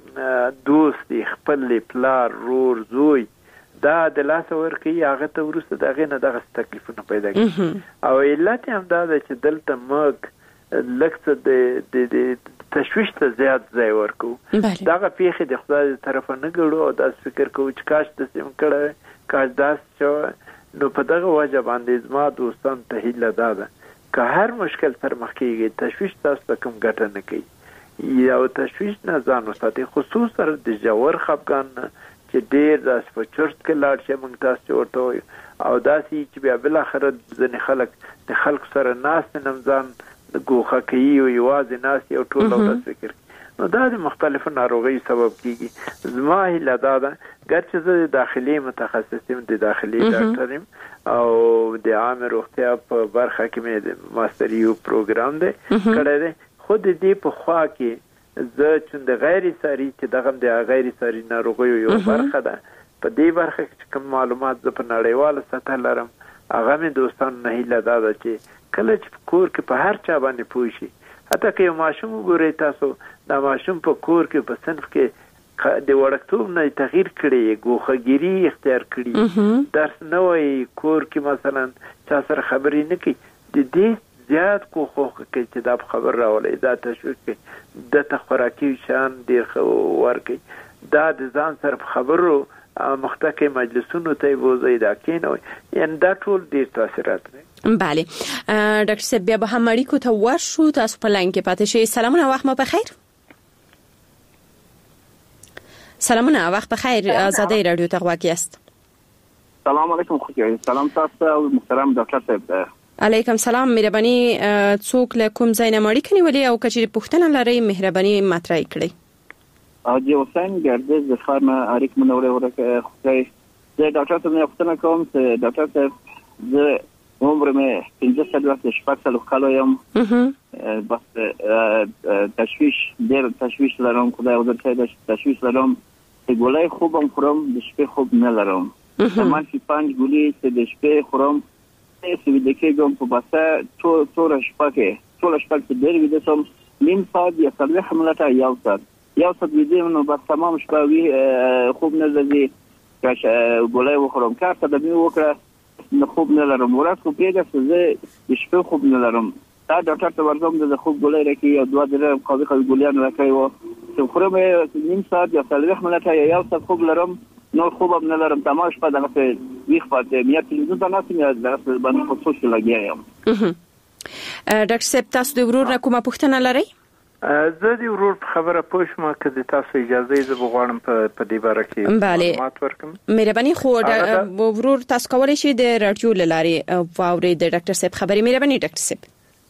دوست دی، خپل پلار، رور، زوی، دا د لاس ورکي هغه ته ورسته دغه نه دغه تکلیفونه پیدا کوي. او علت هم دا ده چې دلته موږ لکه د تشویش ته زیات ځای ورکو. دغه پیښه د خدای طرفه نه ګړو او دا فکر کوو چې کاش د سیم کړه، کاش داس چې نو په دغه وجه باندې زما دوستان ته هیله ده که هر مشکل سره مخ کیږي تشویش تاسو ته کوم ګټه نه کوي. یا تشویش نه ځان وساتئ، خصوصا د جوور خفګان چې ډیر داس په چرت کې لاړ شي موږ تاسو ورته وایو او داسې چې بیا بل اخر ځنې خلک د خلک سره ناس نم ځان ګوخه کوي او یوازې ناس یو ټول ورځ فکر. نو دا د مختلفو ناروغیو سبب کیږي. زما هیله دا ده ګرچې زه د داخلي متخصص یم، د داخلي ډاکټر یم او د عام روغتیا په برخه کې مې ماستریو پروګرام دی کړی دی، خو د دې په خوا کې زه چې د غیر ساري چې دغه د غیر ساري ناروغیو یو برخه ده، په دې برخه کې کوم معلومات زه په نړیواله سطح لرم، هغه مې دوستان نه هیله دا ده چې کله چې کور کې په هر چا باندې پوه شي، حتی که یو ماشوم وګورئ تاسو، دا ماشوم په کور کې په صنف کې د وړکتوب نه تغییر کړي، ګوښهګیري اختیار کړي، درس نه وایي، کور کې مثلا چا سره خبرې نه کوي، د دې زیات کوښښ کوي چې دا خبر راولي، دا تشویش کوي، د خوراکي شان ډیر ورکوي، دا د ځان سره خبرو مختکې مجلسونو ته وځي، دا کینوي، یعنی دا ټول ډیر تاثیرات لري. بله ډاکټر صاحب بیا به هم اړیکو ته ورشو، تاسو په لاین کې پاتې شئ. سلامونه، وخت مو بخیر. سلامونه، وخت بخیر. آزادۍ رادیو ته غواړئ است. سلام علیکم. خوږی سلام تاسو او محترم ډاکټر صاحب. علیکم سلام. مهرباني څوک له کوم ځای نه مړی کني ولې او کچې پوښتنه لري مهرباني مطرح کړئ. اجي حسین ګردز د خارمه اړیک منوره ورکه خوږی. زه ډاکټر ته پوښتنه کوم چې ډاکټر صاحب زه عمر مې 15 شپږ کال یم، بس تشویش ډېر تشویش لرم، خدای ورته تشویش لرم، ګولای خوبم خورم، د شپې خوب نه لرم، تمام 5 ګولې چې د شپې خورم چې د کېګم په باسه ټول شپه کې ډېر ویده سم، نیم ساعت یا 40 منټه یو ساعت ویده نو بس تمام شپه وی خوب نه لري، کاش ګولای وخورم. کار ته د می وکړه نه خوب نه لرم ورځ خو پرېږده چې زه د شپې خوب نه لرم دا ډاکټر ته ورځم د خوب ګولۍ راکوي او 2 قوي ګولیان راکوي چې خورم نیم ساعت یا 40 منټه یا 1 ساعت خوب لرم نور خوب هم نه لرم تمام شپه دغه ویښ پاتې مې تلویزیون ته ناست یم دغه باندې په سوچ لګیا یم. ډاکټر صاحب تاسو د ورور کومه پوښتنه لرئ؟ زه د ورور په خبره پوه شوم که د تاسو اجازه یې زه غواړم په دې باره کې معلومات ورکړم. مهرباني خو ورور تاسو کولی شئ د رادیو له لارې واورئ د ډاکټر صاحب خبرې. مهرباني ډاکټر صاحب.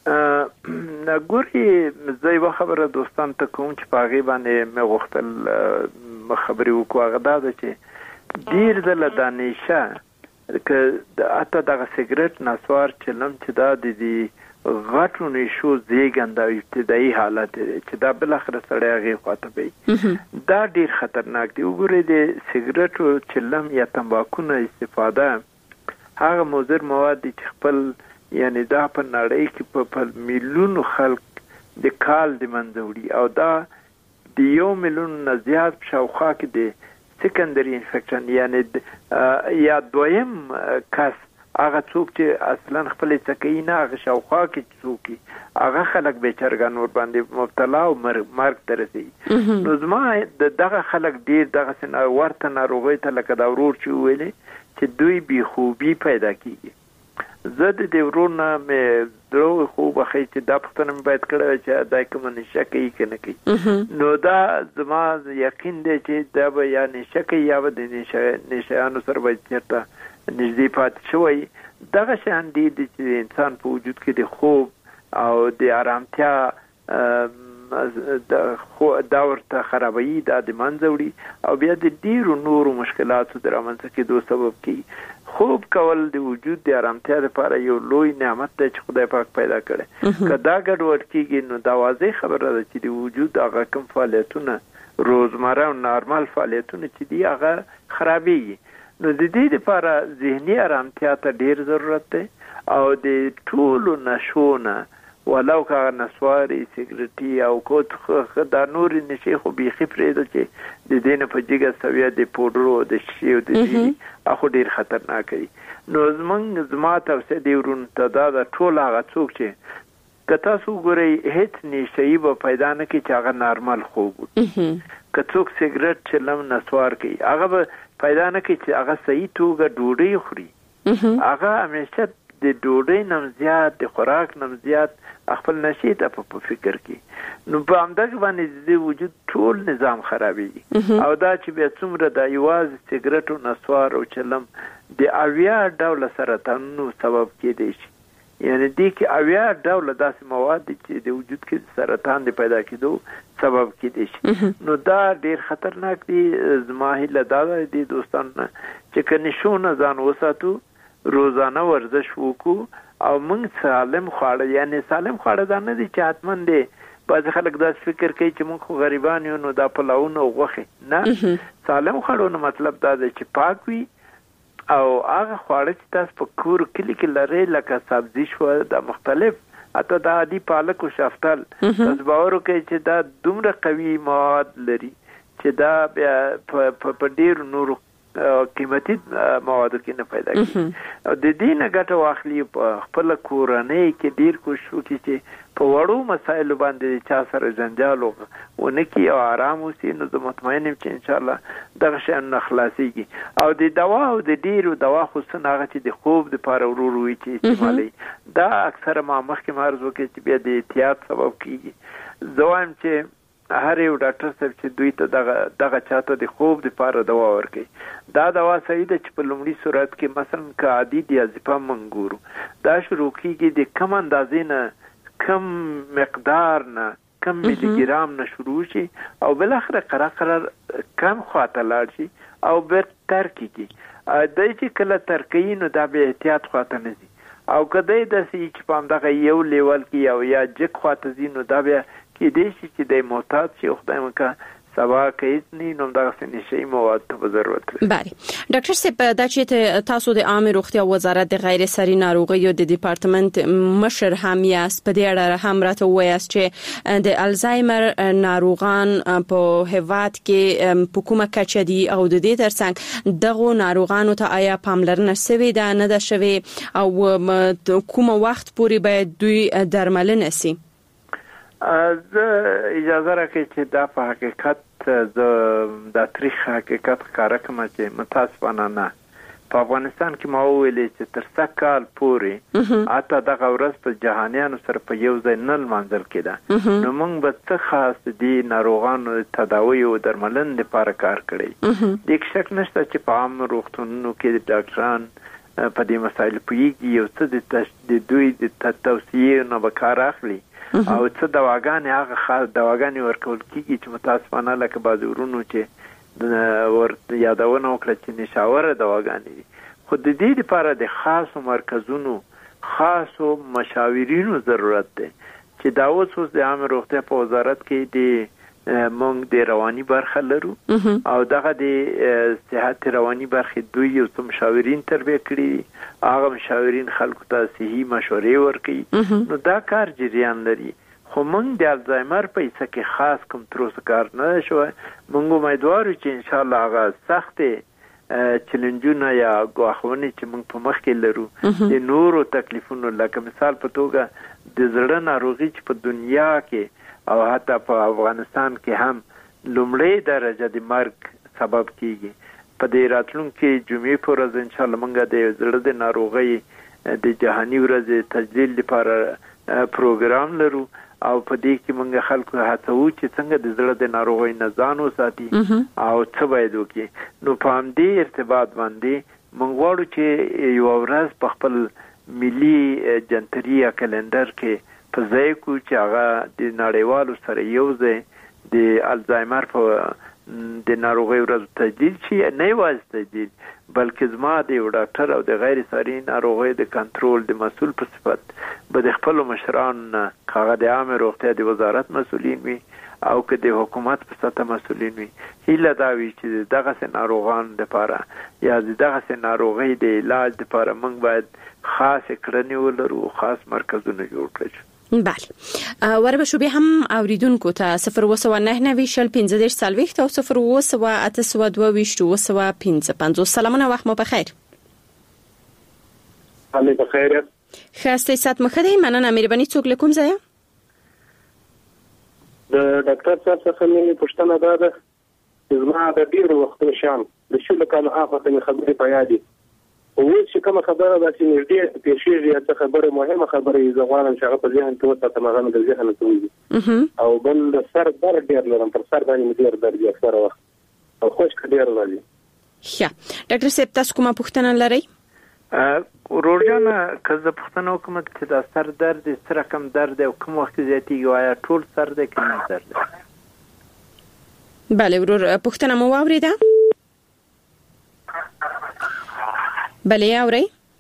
ګوري زه یو خبره دوستان ته کوم چې په هغې باندې مې غوښتل خبرې وکړو هغه دا ده چې ډېر ځله دا نشه که حتی دغه سګرټ نسوار چلم چې دا د غټو نشو زیږنده ابتدایي حالت دی چې دا بلاخره سړی هغې خواته وي دا ډېر خطرناک دی. وګورئ د سګرټو چلم یا تمباکو نه استفاده هغه مضر مواد دي چې خپل یعنی دا په نړۍ کې په میلیونو خلک د کال د منځه وړي او دا د 1 میلیون نه زیات شاوخوا کې د سیکنډري انفیکشن یعنی یا دویم کس هغه څوک چې اصلا خپل څکې نه هغه شاوخوا کې څوک هغه خلک بیچارهګان ور باندې مبتلا او مرګ ته رسي. نو زما دغه خلک ډیر دغه سن ورته ناروغي ته لکه دا ورور چې ویلې چې دوی بي خوبي پیدا کیږي. زه د دې ورور نه مې درو خو بخې چې دا پښتنه مې باید کړه چې دا کوم نشه کوي کنه کوي نو دا زما یقین دی چې دا به یا نشه کوي یا به د نشهانو سره به چېرته نږدې پاتې شوی. دغه شیان دي چې انسان په وجود کې د خوب او د آرامتیا دا ورته خرابوي دا د منځه وړي او بیا د ډیرو نورو مشکلاتو د رامنځته کېدو سبب کیږي. خوب کول د وجود د آرامتیا لپاره یو لوی نعمت دی چې خدای پاک پیدا کړی. که دا ګډوډ کیږي نو دا واضح خبره ده چې د وجود هغه کوم فعالیتونه روزمره او نارمل فعالیتونه چې دي هغه خرابېږي. نو د دې لپاره ذهني آرامتیا ته ډیر ضرورت دی او د ټولو نشو نه ولو که نسواري سیګریټي او کوت دا نور نشي خو بیخي پرېږده چې د دې نه په جګه سویه د پوډرو د شي او د دې اخو ډیر خطرناک دي. نو زما توصیه دی ورونو ته دا د ټول هغه څوک چې که تاسو ګورئ هیڅ نشهیي به پیدا نه کړي چې هغه نارمل خوب که څوک سیګریټ چلم نسوار کوي هغه به پیدا نه کړي چې هغه صحیح توګه ډوډۍ خوري هغه همیشه د ډوډۍ نم زیات د خوراک نم زیات خپل نشي ته په فکر کې نو په همدغه باندې د وجود ټول نظام خرابېږي او دا چې بیا څومره د یوازې سیګریټ او نسوار او چلم د 80 ډوله سرطانونو سبب کېدی شي. یعنی دې کې 80 ډوله داسې مواد دي چې د وجود کې سرطان د پیدا کېدو سبب کېدی شي. نو دا ډیر خطرناک دي. زما هیله دا ده د دوستانو چې که نشو نه ځان وساتو روزانه ورزش وکړو او موږ سالم خواړه یعنی سالم خواړه دا نه دي چې حتمن دي بعض خلک دا فکر کوي چې موږ خو غریبان یو نو دا پلاونه او غوښه نه. سالم خواړو مطلب دا دی چې پاک وي او هغه خواړه چې تاسو په کور کلی کې لرئ لکه سبزي شو د مختلف اته دا عادي پالک او شفتل تاسو باور وکړئ چې دا دومره قوي مواد لري چې دا بیا په ډیر نورو قیمتي موادو کې نه پیدا کیږي او د دې نه ګټه واخلي په خپل کورنۍ کې ډیر کوشش وکړي چې په وړو مسایلو باندې چا سره جنجال ونه کړي او آرام وسي. نو زه مطمئن یم چې ان شاء الله دغه شیان نه خلاصيږي او د دوا او د ډیرو دوا خصوصا هغه چې د خوب لپاره ورور وي چې استعمالي دا اکثره ما مخکې مرز وکړي چې بیا د احتیاط سبب کیږي. زه وایم چې هر یو ډاکټر صاحب چې دوی ته دغه چاته د خوب لپاره دوا ورکړي دا دوا صحیح ده چې په لومړي صورت کې مثلا که عادي دیازپام منګورو دا شروع کیږي د کم اندازې نه کم مقدار نه کم ملي ګرام نه شروع شي او بالاخره قرار کم خواته لاړ شي او بیا ترک کیږي. دا چې کله ترکي نو دا به احتیاط خواته نه ځي او کله د سې چې په همدغه یو لیول کې او یا جک خواته ځي نو دا بیا کې دې چې د معتاد شي خدای مکه سبا کې نه نو دا نشي مواد ته ضرورت لري. بله ډاکټر صاحب دا چې تاسو د عامه روغتیا وزارت د غیر ساري ناروغیو د ډپارټمنټ مشر هم یاست، په دې اړه هم راته وایاست چې د الزایمر ناروغان په هیواد کې په کومه کچه دي او د دې ترڅنګ دغه ناروغانو ته آیا پاملرنه شوې ده نه ده شوې او کومه وخت پورې باید دوی درملنه شي؟ زه اجازه راکړئ چې دا په حقیقت د تاریخ حقیقت ښکاره کوم چې متاسفانه نه په افغانستان کې ما ویلې چې تر څو کال پورې اته دغه ورځ په جهانیانو سره په یو ځای نه لمانځل کېده نو موږ به څه خاص دي ناروغانو تداوی او درملنې لپاره کار کړی. د شک نشته چې په عام روغتونونو کې ډاکټران په دې مسایل پوهیږي یو څه د دوی د توصیې نه به کار اخلي او څه دواګانې هغه خاص دواګانې ورکول کېږي چې متاسفانه لکه بعض ورونو چې ورته یادونه وکړه چې نشاوره دواګانې دي، خو د دې لپاره د خاصو مرکزونو خاصو مشاورینو ضرورت دی چې دا اوس د عامه روغتیا په وزارت کې د مونږ د رواني برخه لرو او دغه د صحت رواني برخه دوی یو څو مشاورین تربیه کړي، هغه مشاورین خلکو ته صحیح مشورې ورکړي، نو دا کار جریان لري. خو مونږ د الزایمر په حصہ کې خاص کوم تروس کار نه شوی. مونږ امیدوار یو چې ان شاء الله هغه سخت چیلنجونه یا غواخونه چې مونږ په مخ کې لرو د نورو تکلیفونو لکه مثال په توګه د زړه ناروغي چې په دنیا کې او حتی په افغانستان کې هم لومړی درجه د مرګ سبب کیږي. په دې راتلونکي جمعې پر ورځ ان شاء الله موږ د زړه د ناروغۍ د جهاني ورځ تجلیل لپاره پروګرام لرو او په دې کې موږ خلکو هڅو چې څنګه د زړه د ناروغۍ نه ځان وساتي او څه باید وکړي. نو په همدې ارتباط باندې موږ غواړو چې یو ورځ په خپل ملي جنتري یا کلندر کې په ځای کو چې هغه د نړیوالو سره یو ځای د الزایمر په د ناروغۍ ورځ تجدید شي، نه یوازې تجدید بلکې زما د یو ډاکټر او د غیر ساري ناروغۍ د کنټرول د مسؤل په صفت به د خپل مشرانو هغه د عامه روغتیا د وزارت مسؤلین وي او که د حکومت په سطح مسؤلین وي، هیله دا وي چې دغه ناروغانو لپاره یا دغه ناروغۍ د علاج لپاره موږ باید خاص کړنې ولرو، خاص مرکزونه جوړ کړو. بله وربه شو به هم اوریدونکو ته 029901540 او 02822 سلامونه وخت مو بخیر. حالې بخیر. خاسته سات مخدی مننه مهرباني څوک لکم زایا د ډاکټر صاحب څخه مې پوښتنه ده چې زما د ډیر وخت شام د شلو کالو هغه خبرې په یادي او چې کوم خبره ده چې نږدې پیښیږي یا خبره مهمه خبره یې زغوالم چې هغه په ذهن کې وساتم هغه د ذهن ته وځي او بل د سر درد ډیر لرم، پر سر باندې ډیر درد دی اکثره وخت او خوش ډیر لري. ښه ډاکټر صاحب تاسو کومه پوښتنه لرئ؟ ورورجانه که زه پوښتنه وکړم چې دا سر درد څه رقم درد او کوم وخت زیاتیږي، آیا ټول سر دی که نه درد؟ بله ورور پوښتنه مو واوریده؟ بله اوري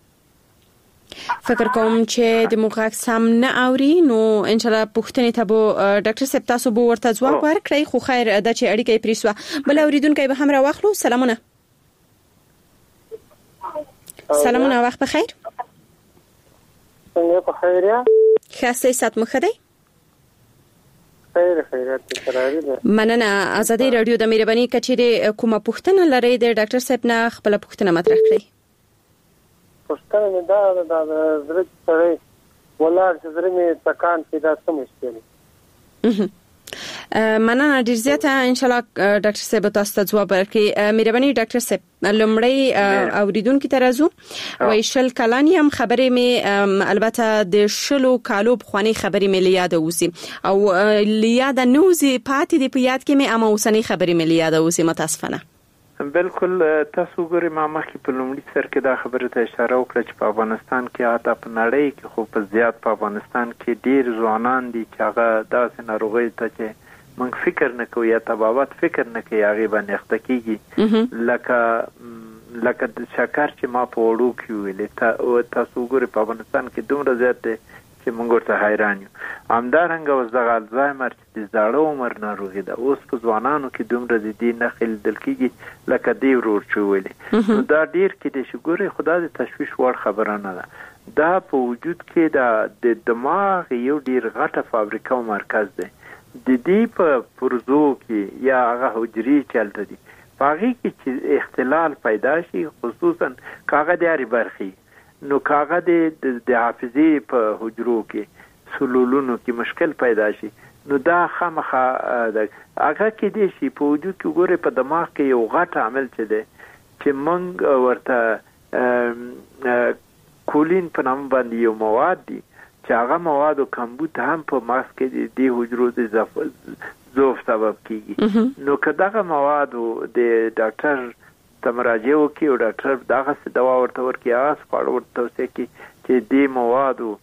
فکر کوم چې د موږ سم نه اوري، نو ان شاء الله پوښتنې ته به ډاکټر صاحب تاسو به ورته ځواب ورکړئ، خو خیر دا چې اړیکه یې پریسوه. بل اوریدونکو به هم را واخلو. سلامونه. سلامونه وخت بخیر. څنګه په خیر یا خاصه سات مخدی خیرات سره مننه. ازادي رادیو د مهرباني کچېره کومه پوښتنه لرئ د ډاکټر صاحب نه خپل پوښتنه مطرح کړئ. پوښتنه مې دا د زړه سره ولر چې زړه مې تکان کې دا څه مشکل مننه ډیر زیاته ان شاء الله ډاکټر صاحب تاسو ته ځواب ورکړي. مهرباني ډاکټر صاحب لومړی اوریدونکو ته راځو وای شل کلانی هم خبرې مې البته د شلو کالو بخوانی خبرې مې لیاد اوسي او لیاد نوزي پاتې دی په یاد کې مې اما اوسنی خبرې مې لیاد اوسي متاسفانه. بالکل تاسو ګورئ ما مخکې په لومړي سر کې دا خبره ته اشاره وکړه چې په افغانستان کې حتی په نړۍ کې خو په زیات په افغانستان کې ډیر ځوانان دي چې هغه داسې ناروغۍ ته چې موږ فکر نه کوو یا طبابت فکر نه کوي هغه باندې اخته کیږي لکه د شکر چې ما په وړو کې ویلې تاسو ګورئ په افغانستان کې دومره زیات چې موږ ورته حیران یو. همدارنګه اوس دغه الزایمر چې د زاړه عمر ناروغي ده، اوس په ځوانانو کې دومره د دې نښې لیدل کېږي لکه دی ورور چې ویلې. نو دا ډېر کیدای شي ګورې، خو دا د تشویش وړ خبره نه ده. دا په وجود کې د دماغ یو ډېر غټه فابریکه او مرکز دی. د دې په پرزو کې یا هغه حجرې چې هلته دي په هغې کې چې اختلال پیدا شي، خصوصا که هغه د هرې برخې، نو که هغه د حافظې په حجرو کې سلولونو کې مشکل پیدا شي، نو دا خامخا هغه کېدای شي په وجود کې ګورې په دماغ کې یو غټ عامل چې دی چې موږ ورته کولین په نامه باندې یو مواد دي چې هغه موادو کمبود هم په مغز کې د حجرو د ضعف سبب کیږي. نو که دغه موادو د ډاکټر ته مراجعه وکړي او ډاکټر دغسې دوا ورته ورکړي، هغه خواړه ورته توصیه کړي چې دې موادو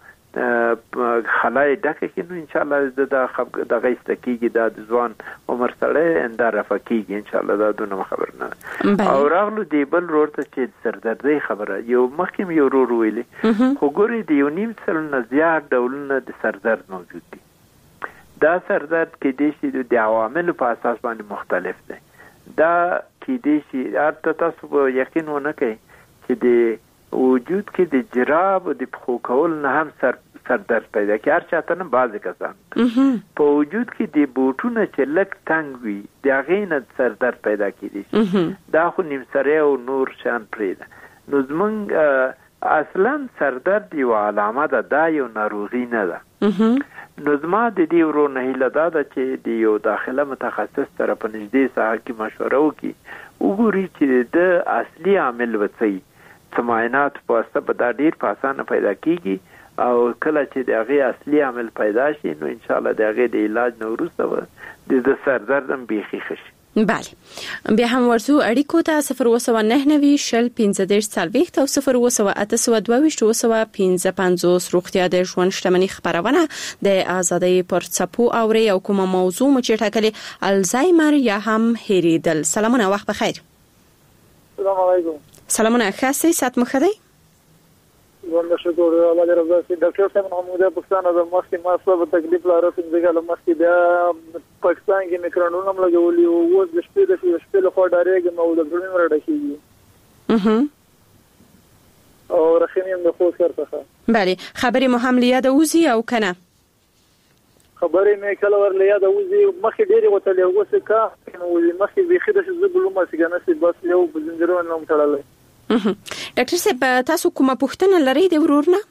خلای ډکه کړي، نو انشاءالله دغه ایسته کېږي، دا د ځوان عمر سړی انده رفع کېږي انشاءالله. دا دونه خبر نه. او راغلو دی بل ورور ته چې سردردۍ خبره، یو مخکې یو ورور ویلي، خو ګورې د 1.5 سلنه زیات ډولونه د سردرد موجود دي. دا سردرد کېدای شي د عواملو په اساس باندې مختلف دی. دا کېدای شي حتی تاسو به یقین ونه کوئ چې د وجود کې د جراب او د پښو کول نه هم سردرد پیدا کوي. هر چاته نه، بعضې کسان په وجود کې د بوټونه چې لږ تنګ وي د هغې نه سردرد پیدا کېدای شي. دا خو نیمسری او نور شیان پرېږده. نو زمونږ اصلا سردرد یو علامه ده، دا یو ناروغي نه ده. نو زما د دې ورور نه هیله دا ده چې د یو داخله متخصص سره په نږدې ساحه کې مشوره وکړي، وګوري چې د اصلي عامل وڅوي. څه معاینات په واسطه به دا ډېر په اسانه پیدا کېږي، او کله چې د هغې اصلي عامل پیدا شي، نو انشاءالله د هغې د علاج نه وروسته به د سردرد هم بیخي ښه شي. بله، بیا هم ورسو اړیکو ته 02990 شل 15 40 او 02822 255 روغتیا د ژوند شتمنۍ خبرونه د ازادۍ پر څپو اوري او کومه موضوع مو چې ټاکلې الزایمر یا هم هېریدل. سلامونه، وخت بخیر. السلام علیکم. سلامونه، ښه سات مو ښه دی؟ والله شکر الله دې رضا شي. ډاکټر صاحب محمود پاکستان د مخکې ما سره تکلیف لاره څنګه له مخکې بیا پاکستان کې میکرانونه هم لګولي او اوس د شپې له خوا ډارېږم او د ډرون مړه ډکېږي او رخنیم د خو سر څخه. بله، خبرې مو هم لیاده وزي او کنه؟ خبرې مې کله ور لیاده وزي، مخکې ډېرې وتلې اوس کا نو مخکې بيخي د زبلومه سګنه سي بس یو بزنجرو نه متړلې. ډاکټر صاحب، تاسو کومه پوښتنه لرئ د ورور نه؟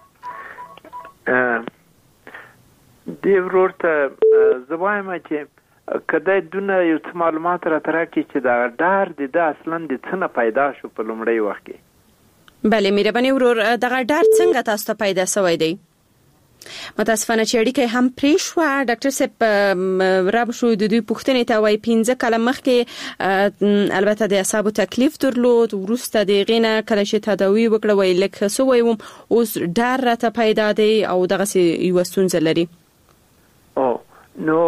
د ورور ته زه وایم چې کله دونه یو څه معلومات راته راکړي چې دا ډار د اصلا د څه نه پیدا شو په لومړی وخت کې. بله، مهرباني ورور، دغه ډار څنګه تاسو ته پیدا شوی دی؟ متاسفانه چې اړیکه هم پرې شو. ډاکټر صاحب راب شو د دوی پوښتنې ته وای 15 کاله مخکې البته د اعصابو تکلیف درلود، ورسته د غینه کله چې تداوی وکړه وای لکه سو وای اوس ډار راته پیدا دی او دغه یو ستونزه لري. او نو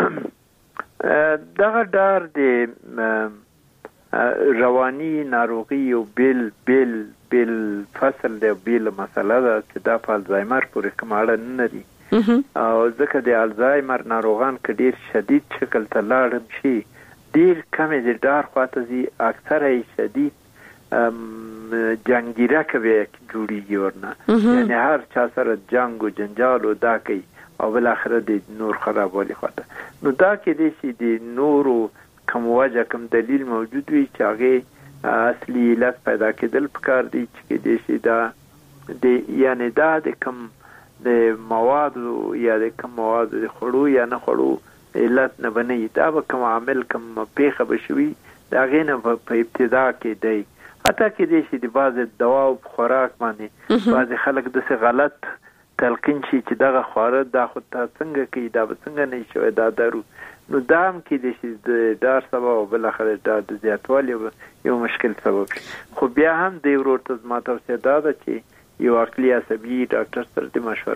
دغه ډار د رواني ناروغي او بیل فصل دی، بیل مسله ده چې دا په الزایمر پورې کوم اړه نه لري. او ځکه د الزایمر ناروغان که ډېر شدید شکل ته لاړ شي، ډېر کم د ډار خواته ځي، اکثره یې شدید جنګیرکه به جوړېږي ورنه، یعنی هر چا سره جنګ او جنجال او دا کوي او بالاخره د نور خرابوالي خواته. نو دا کېدای شي د نورو کوم وجه کوم دلیل موجود وي چې هغې اصلي علت پیدا کېدل پکار دي، چې کېدای شي دا یعنی دا د کوم د موادو یا د کوم موادو د خوړو یا نه خوړو علت نه بنئ، دا به کوم عامل کوم پیښه به شوي د هغې نه په ابتدا کې دی. حتی کېدای شي د بعضې دوا او خوراک باندې بعضې خلک داسې غلط تلقین شي چې دغه خواره دا خو تا څنګه کوي، دا به څنګه نه شوی، دا دارو. نو دا هم کېدای شي د ډار سبب او بالاخره دا د زیاتوالي یو مشکل سبب شي. خو بیا هم د ورور ته زما توصیه دا ده چې یو عقلي عصبي ډاکټر سره د مشوره وکړي.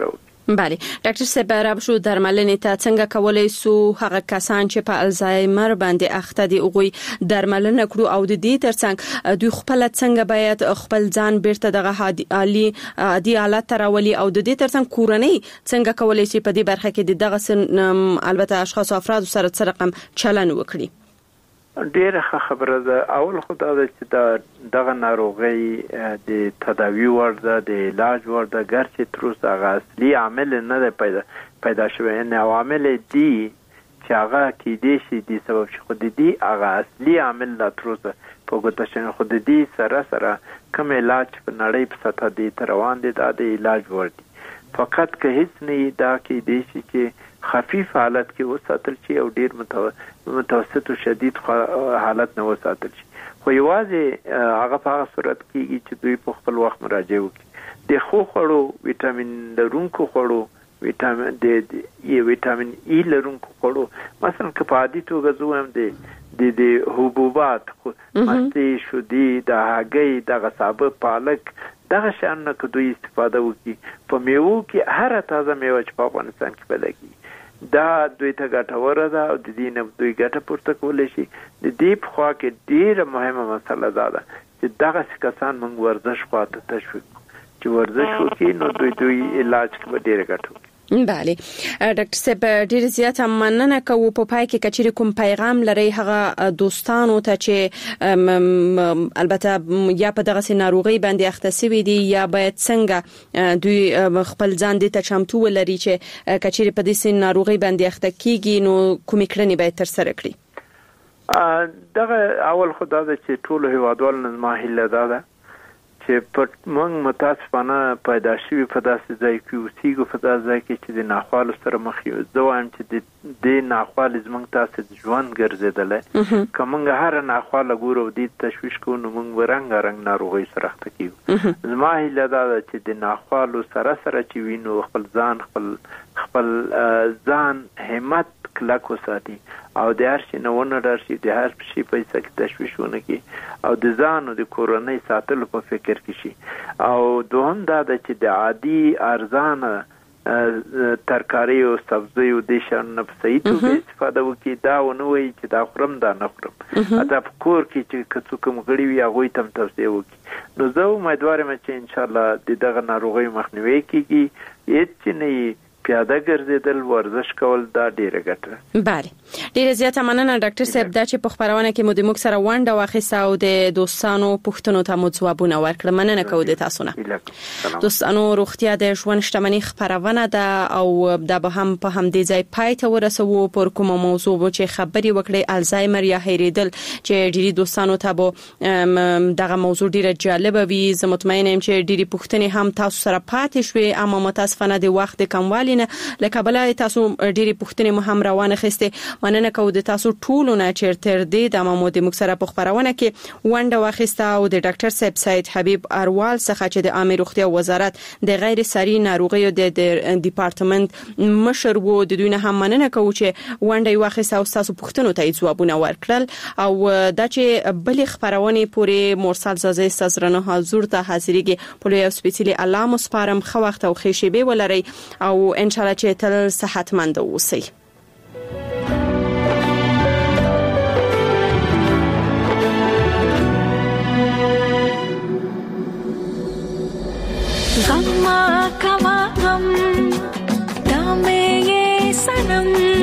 بله ډاکټر صاحب رابشو درملنې ته څنګه کولای سو هغه کسان چې په الزایمر باندې اخته دي اوغوي درملنه کړو او د دې ترڅنګ دوی خپل څنګه باید خپل ځان بیرته دغه عادي حالت راولي او د دې ترڅنګ کورنۍ څنګه کولای شي په دې برخه کې دغه البته اشخاص او افراد سره رقم چلن وکړي. ډیره خبره ده. اول خدای چې دغه ناروغي د تداوی ورده د علاج ورده ګرځي تر اوسه هغه اصلي عامل نه دی پیدا شوی نه عوامل دي چې هغه کې دي چې د سبب شي خو دي هغه اصلي عامل لا تر اوسه په ګوته شنه خو دي سره کوم علاج په نړۍ په سطح دي روان دي د علاج ورده فقط که هیڅ نه دا کې دي چې خفیف حالت کې وساتل شي او ډیر متوسط او شدید حالت نه وساتل شي خو یوازې هغه په صورت کې چې دوی په خپل وخت مراجعه وکړي د خو خړو وټامین لرونکو خړو وټامین ای لرونکو خړو مثلا که په عادي توګه زوم د حبوبات مستي شودي د هګۍ د غصابه پالک دغه شان نه که دوی استفاده وکړي په میوو کې هر تازه میوه چې په افغانستان کې پیدا کیږي دا دوی ته ګټوره ده او د دې نه دوی ګټه پورته کولی شي. د دې په خوا کې ډېره مهمه مسله ده چې دغه کسان موږ ورزش خواته تشویق چې ورزش وکړي نو دوی علاج کې به ډېره ګټه وکړي. بله ډاکټر صاحب ډیر زیات مننه کوم په پای کې کچېری کوم پیغام لري هغه دوستانو ته چې البته یا په دغه ناروغي باندې اخته شوی دي یا باید څنګه دوی خپل ځان دې ته چمتو ولري چې کچېری په دې ناروغي باندې اخته کیږي نو کومې کړنې باید تر سره کړي. دغه اول خدای چې ټول هیوادوال نظم هله ده چې په موږ متاسفانه پیدا شوی په داسې ځای کې اوسېږو په داسې ځای کې چې د ناخوالو سره مخ یو زه وایم چې د ناخوالې زموږ تاسې ژوند ګرځېدلی که موږ هره ناخواله ګورو او دې تشویش کوو نو موږ رنګارنګ ناروغۍ سره اخته کېږو. زما هیله دا ده چې د ناخوالو سره چې وي نو خپل ځان همت کلک وساتي او د هر شي نه ونه ډار شي د هر شي پیسې کې تشویش ونه کړي او د ځان او د کورنۍ ساتلو په فکر کې شي او دوهم دا ده چې د عادي ارزانه ترکاری او سبزی او د شان نه په صحیح توګه استفاده وکړي دا ونه وایي چې دا خورم دا نه خورم حتی په کور کې چې څوک مغړي وي هغوی ته هم توصیه وکړي. نو زه امیدوار یم چې انشاءالله دغه ناروغۍ مخنیوی کیږي هیڅ نه پیاده ګرځیدل ورزش کول دا ډیره ګټه. بله ډیره زیاته مننه ډاکټر صاحب دا چې په خبرونه کې مو د موږ سره ونډه واخیسته او د دوستانو پوښتنو ته مو ځوابونه ورکړل. مننه کوم د تاسو نه. دوستانو روغتیا د ژوند شتمنۍ خبرونه ده او دا به هم په همدې ځای پای ته ورسوو پر کوم موضوع چې خبري وکړي الزایمر یا هېریدل چې ډیری دوستانو ته به دغه موضوع ډیره جالب وي. زه مطمئنه یم چې ډیری پوښتنې هم تاسو سره پاتې شوي اما متاسفانه د وخت کموالی لکه بل تاسو ډېری پوښتنې مو هم روانه خسته. مننه کوم د تاسو ټولو نه چې تر دې د مامود مکسره په خبرونه کې ونډه واخیسته او د ډاکټر صاحب سید حبیب اروال څخه چې د عامه روغتیا وزارت د غیر ساري ناروغیو د ډپارټمنټ مشر وو د دوی نه هم مننه کوم چې ونډه واخیسته او تاسو پوښتنو ته ځوابونه ورکړل او دا چې بل خبرونه پورې مرسل زازه استازرنه حضور ته حاضرېږي په یو سپیشلی علامه سپارم خو وخت او خېشبه ولري او ان شاء الله چې تل صحتمند اوسئ. غم کما غم دامه سنم